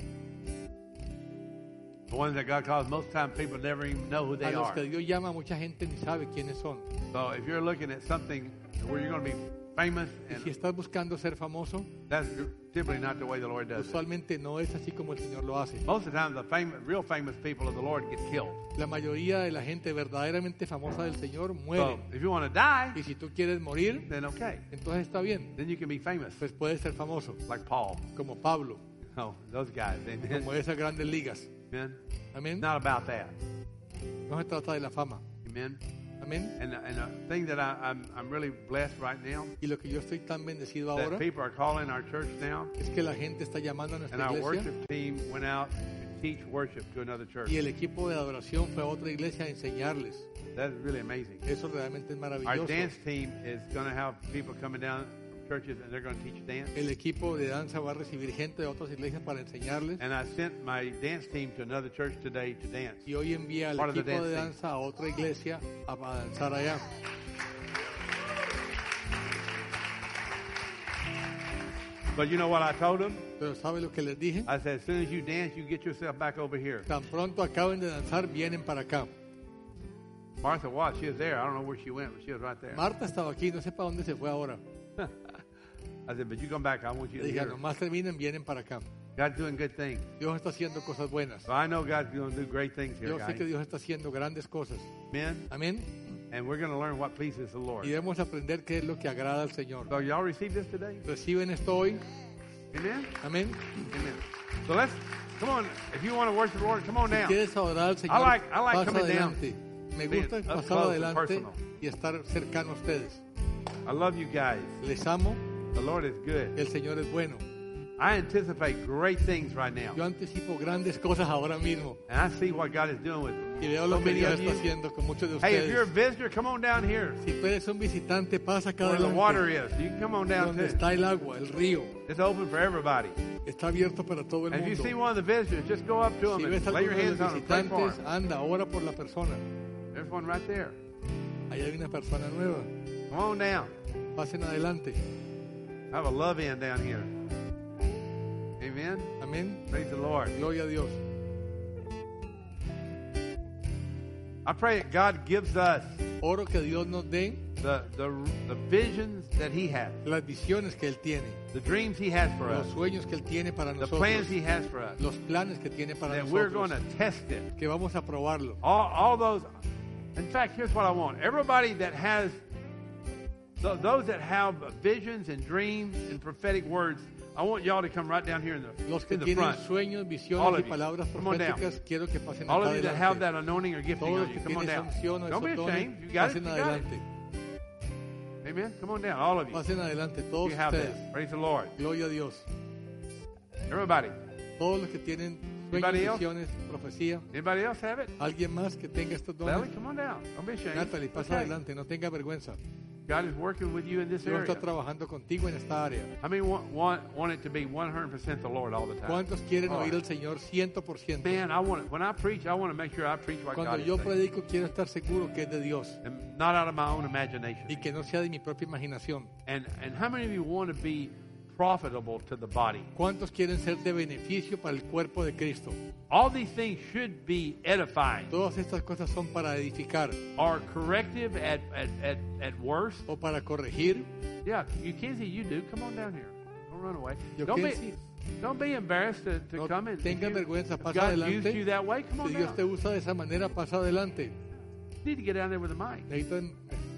The ones that God calls, most of the time, people never even know who A they los are. que Dios llama, mucha gente ni sabe quiénes son. So if you're looking at something where you're going to be famous, Y si and estás buscando ser famoso, that's typically not the way the Lord does it. usualmente no es así como el Señor lo hace. Most of the time, the famous, real famous people of the Lord get killed. La mayoría de la gente verdaderamente famosa del Señor So muere. if you want to die, Y si tú quieres morir, then okay. entonces está bien. Then you can be famous, Pues puedes ser famoso, like Paul. como Pablo, Oh, those guys. Amen. como esas grandes ligas. Amen. Amén. Not about that. No se trata de la fama. Amen. Amén. And and a thing that I, I'm I'm really blessed right now Y lo que yo estoy tan bendecido that ahora people are calling our church now, es que la gente está llamando a and nuestra our iglesia worship team went out to teach worship to another church. y el equipo de adoración fue a otra iglesia a enseñarles. That's really amazing. Eso realmente es Our maravilloso. dance team is going to have people coming down from churches, and they're going to teach dance. El equipo de danza va a recibir gente de otras iglesias para enseñarles. And I sent my dance team to another church today to dance. Y hoy envía al Part of the equipo de dance danza a otra iglesia a, a danzar allá. But you know what I told them? Pero ¿sabe lo que les dije? I said, as soon as you dance, you get yourself back over here. Tan pronto acaben de danzar, vienen para acá. Martha Watts, she was there. I don't know where she went, but she was right there. Marta estaba aquí, no sé para dónde se fue ahora. I said, but you come back. I want you Le to dije, hear. nomás terminen, vienen para acá. God's doing good things. Dios está haciendo cosas buenas. So I know God's going to do great things here, Yo sé guys. que Dios está haciendo grandes cosas. Amen. Amén. And we're going to learn what pleases the Lord. Y debemos aprender qué es lo que agrada al Señor. So y'all receive this today? ¿Reciben esto hoy? Amen. Amén. Amen. So let's come on. If you want to worship the Lord, come on Si down. quieres adorar al Señor, I like- I like pasa coming down. adelante. Me Being gusta up pasar close and adelante personal. y estar cercano a ustedes. I love you guys. Les amo, The Lord is good. el Señor es bueno. I anticipate great things right now. Yo anticipo grandes cosas ahora mismo And I see what God is doing with y veo lo so que many Dios of está you. haciendo con muchos de Hey, if you're a ustedes. visitor, come on down here. Si tú eres un visitante, pasa acá Where the water adelante. is. You can come on down Donde too. está el agua, el río, It's open for everybody. está abierto para todo el And if you see mundo. one of the visitors, just go up to Si them ves and lay your alguno de hands los on them. Pray for visitantes, them. anda, ora por la persona. There's one right there. Ahí hay una persona nueva. Come on down. Pasen adelante. I have a love in down here. Amen. Amén. Praise the Lord. Gloria a Dios. I pray that God gives us Oro que Dios nos dé the, the, the visions that He has, las visiones que Él tiene, the dreams He has for us, los sueños que Él tiene para the nosotros, plans He has for us, los planes que tiene para that we're going nosotros, to test it. que vamos a probarlo. All, all those. In fact, here's what I want. Everybody that has, th- those that have visions and dreams and prophetic words, I want y'all to come right down here in the, Los que in the tienen front. sueños, All visiones of y you. palabras Come on down. proféticas, quiero que pasen All acá of you that have adelante. that anointing or gifting Todos on los you, que come on tienen down. esa unción o Don't be esos ashamed. dones, You got it. pasen You got it. adelante. Amen. Come on down, all of you. Pasen adelante, todos You have ustedes. that. Praise the Lord. Gloria a Dios. Everybody. Todos los que tienen sueños, Anybody else? visiones, profecía. Anybody else have it? ¿Alguien más que tenga estos Sally, dones? come on down. Don't be ashamed. Natalie, pasa Okay. adelante, no tenga vergüenza. God is working with you in this Dios area. está trabajando contigo en esta área. I mean, want, want, want it to be one hundred percent the Lord all the time. ¿Cuántos quieren All oír right. al Señor cien por ciento? Man, I want it. When I preach, I want to make sure I preach what Cuando God yo is saying. predico, quiero estar seguro que es de Dios And not out of my own imagination. y que no sea de mi propia imaginación. And, and how many of you want to be profitable to the body? ¿Cuántos quieren ser de beneficio para el cuerpo de Cristo? All these things should be edifying Todas estas cosas son para edificar or corrective at, at, at, at worst. o para corregir. Yeah, you can see you do. Come on down here. Don't run away. Yo Don't be, Kenzie. don't be embarrassed to, to No come in. tenga If you- vergüenza, if pasa God adelante. used you that way, come on Si Dios down. te usa de esa manera, pasa adelante. You need to get down there with the mic. Necesitan,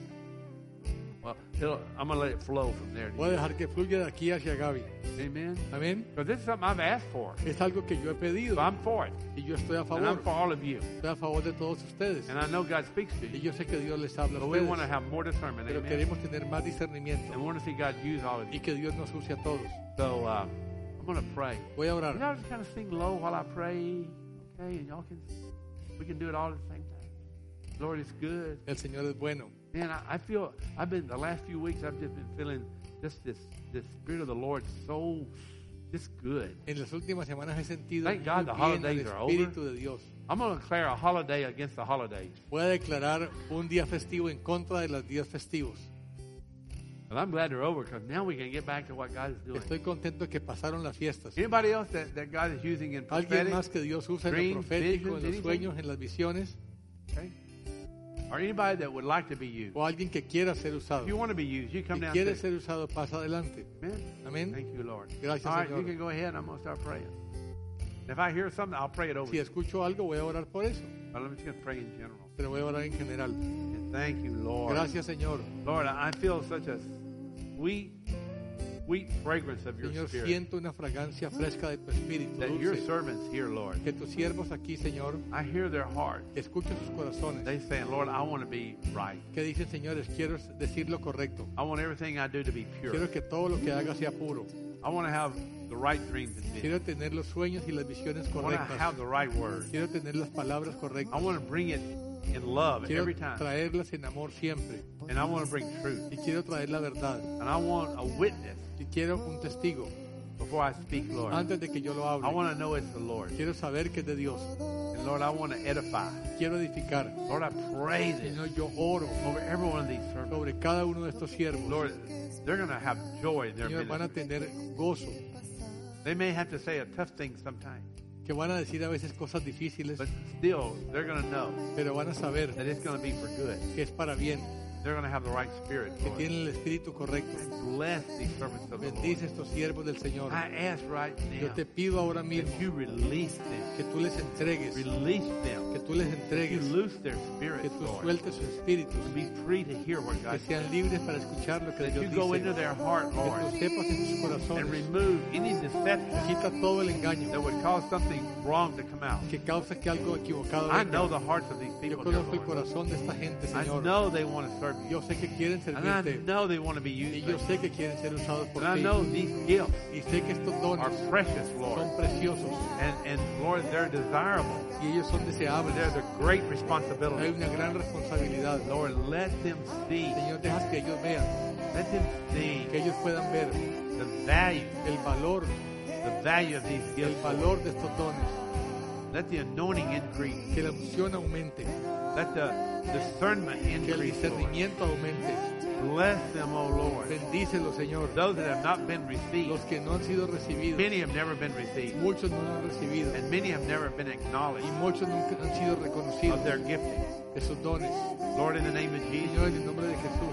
Well, it'll, I'm going to let it flow from there. voy a dejar que fluya de aquí hacia Gaby. Amen. Amén. Because this is something I've asked for. Es algo que yo he pedido So I'm for it. y yo estoy a And I'm favor. for all of you. Estoy a favor de todos ustedes. And I know God speaks to Y you. yo sé que Dios les habla a But we want to ustedes. have more discernment. Pero Amen. queremos tener más discernimiento And we want to see God use all of y you. que Dios nos use a todos. So uh, I'm going to pray. Voy a orar. Y'all just kind of sing low while I pray. Okay? And y'all can, we can do it all at the same time. Lord, it's good. El Señor es bueno. Man, I, I feel, I've been, the last few weeks, I've just been feeling just this, this Spirit of the Lord so, just good. En las últimas semanas he sentido Thank muy God the bien el holidays are over. Espíritu de Dios. I'm going to declare a holiday against the holidays. Voy a declarar un día festivo en contra de los días festivos. And I'm glad they're over because now we can get back to what God is doing. Estoy contento que pasaron las fiestas. Anybody else that, that God is using in Alguien prophetic? más que Dios usa en lo dreams, profético, visions, en los anything? sueños, en las visiones, Okay. Or anybody that would like to be used. o alguien que quiera ser usado. If you want to be used, you come Si down quiere to ser usado, pasa adelante. Amen. Amén. Thank you, Lord. Gracias, All right, Señor. you can go ahead. I'm going to start praying. If I hear something, I'll pray it over Si you. escucho algo, voy a orar por eso. But I'm just going to pray in general. Pero voy a orar en general. And thank you, Lord. Gracias, Señor. Lord, I I feel such a sweet, sweet fragrance of your Señor, spirit. siento una fragancia fresca de tu espíritu That your dulce. servants here, Lord. Que tus siervos aquí, Señor, I hear their heart. escucho sus corazones. They saying, Lord, I want to be right. Que dicen, señores, quiero decir lo correcto. I want everything I do to be pure. Quiero que todo lo que haga sea puro. I want to have the right dreams and visions. Quiero tener los sueños y las visiones I want to correctas. have the right words. Quiero tener las palabras I correctas. want to bring it in love Quiero every time. traerlas en amor siempre. And I want to bring truth. Y quiero traer la verdad. And I want a witness Y quiero un testigo before I speak, Lord. antes de que yo lo I hable. want to know it's the Lord. Quiero saber que es de Dios. And Lord, I want to edify. Quiero edificar. Lord, I pray this Señor, yo oro over every one of these servants. sobre cada uno de estos siervos. Lord, they're going to have joy in their Señor, van a ministry. tener gozo. They may have to say a tough thing sometimes, Que van a decir a veces cosas difíciles. but still, they're going to know Pero van a saber that it's going to be for good. que es para bien. They're going to have the right spirit, Que Lord. tienen el espíritu correcto. Bless these servants of the Lord. Bendice estos siervos del Señor. I ask right Yo now te pido ahora mismo that you release them. que tú les entregues, Release them. que tú les You entregues, loose their que spirits, tú Lord. sueltes su espíritu, To be free to hear what que God sean says. libres para escuchar lo que That Dios you go into dice, their heart, que tú Lord, sepas en sus and corazones, remove any deception quita todo el engaño that would cause something wrong to come out. que causa que algo equivocado I venga. know the hearts of these Yo people, dear conozco el Lord. corazón de esta gente, I Señor. know they want to serve you. Yo sé que quieren And I servirte know they want to be y used. yo by you. sé que quieren ser usados por And I ti. know these gifts Y sé que estos are dones precious, Lord. son preciosos And, and Lord, they're desirable. y ellos son But deseables. there's a great Hay responsibility. una gran responsabilidad. Lord, let them see, Señor, dejas que ellos vean, let them see que ellos puedan ver the value, el valor, the value of these el gifts. valor de estos dones. Let the anointing increase. Que la unción aumente, Let the discernment que el increase, Lord. discernimiento aumente. Bless them, O Lord. Bendícelo, Señor. Those that have not been received, Los que no han sido recibidos, many have never been received, muchos no lo han recibido and many have never been acknowledged y muchos nunca han sido reconocidos of their giftings. de sus dones. Lord, in the name of Jesus, Señor, en el nombre de Jesús,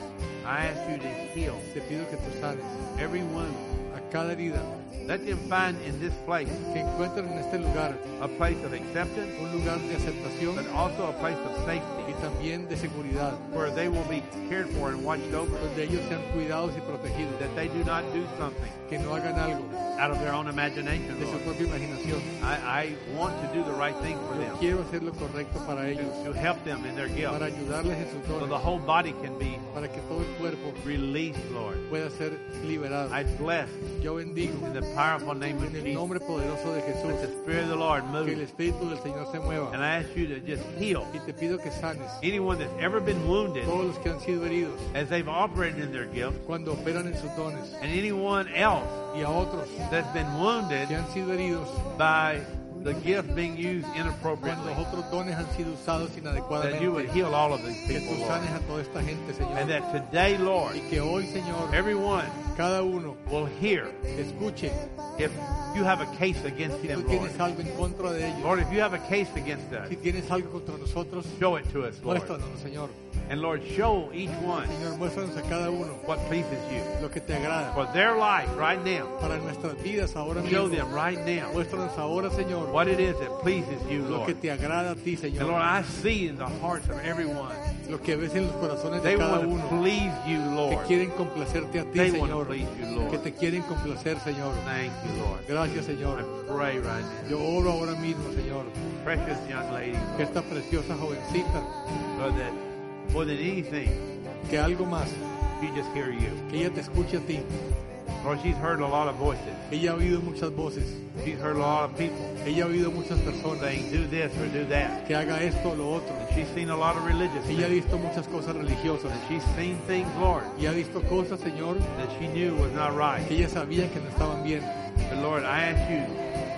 I ask you to heal Te pido que tú sanes every wound. a cada herida, Let them find in this place que encuentren en este lugar a place of acceptance, un lugar de aceptación but also a place of y safety también de seguridad, where they will be cared for and watched over, donde ellos sean cuidados y protegidos, that they do not do something que no hagan algo out of their own imagination, de su Lord. propia imaginación. I, I want to do the right thing for Yo them, quiero hacer lo correcto para ellos, to help them in their gift, para ayudarles en sus so the dones, whole body can be para que todo el cuerpo released, Lord. pueda ser liberado. I bless Yo bendigo in the powerful name of en el Jesus. nombre poderoso de Let Jesús the Spirit of the Lord que el move. Espíritu del Señor se mueva And I ask you to just heal y te pido que sanes anyone that's ever been wounded todos los que han sido heridos as they've operated in their gift, cuando operan en sus dones and anyone else y a otros that's been que wounded han sido heridos by the gift being used cuando inappropriately. los otros dones han sido usados That you would inadecuadamente. heal all of these Que people, tú Lord. sanes a toda esta gente, And Señor. that today, Lord, Y que hoy, Señor, everyone cada uno will hear escuche if you have a case against si them, tú Lord. tienes algo en contra de ellos. Lord, if you have a case against us, Si tienes algo contra nosotros, show it to us, Lord. muéstranos, Señor. And Lord, show each one Señor, muéstranos a cada uno what pleases you. lo que te agrada. For their life right now, Para nuestras vidas ahora show mismo. them right now Muéstranos ahora, Señor, what it is that pleases you, lo que Lord. te agrada a ti, And Señor. Lord, I see in the hearts of everyone, Lo que ves en los corazones they de cada want to uno. please you, Que Lord. quieren complacerte a ti, They want to Señor. please you, Que Lord. te quieren complacer, Señor. Thank you, Lord. Gracias, Señor. I pray right now. Yo oro ahora mismo, Señor, Precious young lady, que Lord, esta preciosa jovencita, Lord, that more than anything, que algo más, she just hear you. que ella te escuche a ti. Lord, she's heard a lot of voices. Ella ha oído muchas voces. She's heard a lot of people Ella ha oído muchas personas saying, do this or do that. que haga esto o lo otro. And she's seen a lot of religious Ella ha things. visto muchas cosas religiosas. And she's seen things, Lord, Y ha visto cosas, Señor, that she knew was not right. que ella sabía que no estaban bien. But Lord, I ask you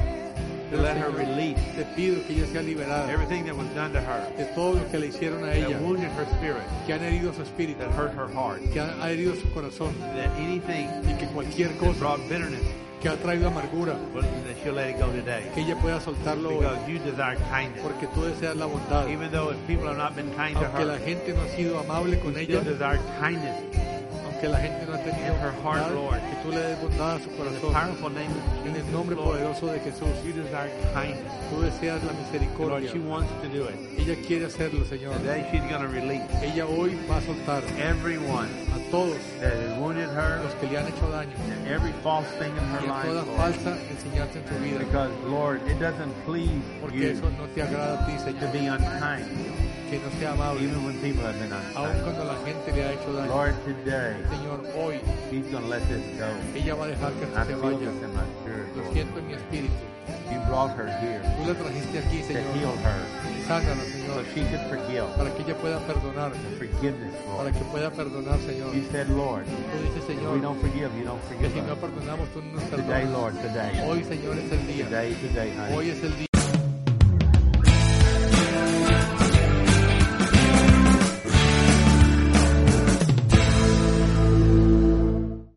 to let her Señor, release te pido que ella sea liberada everything that was done to her, de todo lo que le hicieron a ella, that wounded her spirit, que han herido su espíritu, that hurt her heart, que ha ha herido su corazón that anything y que cualquier that cosa brought bitterness, que ha traído amargura, well, that she'll let it go today. que ella pueda soltarlo hoy, Because you desire kindness. porque tú deseas la bondad. Even though if people have not been kind to Aunque la her, gente no ha sido amable con you ella, still desire kindness. aunque la gente no ha tenido In her heart, bondad, Lord. que tú le des bondad a su In the corazón. powerful name of En el Jesus, nombre Lord, poderoso de Jesús, you desire kindness. tú deseas la Lord, misericordia. she wants to do it. Ella quiere hacerlo, Señor. Today she's going to release Ella hoy va a soltar everyone a todos that has wounded her los que le han hecho daño and every false thing in her y a life, toda Lord. falsa enseñanza en su vida. Because, Lord, it doesn't please Porque you eso no te agrada a ti, to Señor, be unkind, que no sea amable, even when people have been aun unkind. cuando la gente le ha hecho daño. Lord, today, Señor, hoy she's going to let this go. ella va a dejar que I esto se feel vaya. this in my spirit, Lo Lord. siento en mi espíritu. You brought her here Tú la trajiste aquí, to Señor. heal her, Sánala, so Señor, she could forgive. para que ella pueda perdonar, Forgiveness, para Lord. que pueda perdonar, Señor. You said, Lord, Tú dices, if we Señor, don't forgive, you don't que forgive si no us. perdonamos, tú no nos Today, perdonas. Lord, today. Hoy, Señor, es el día. Today, today, honey. Hoy es el día.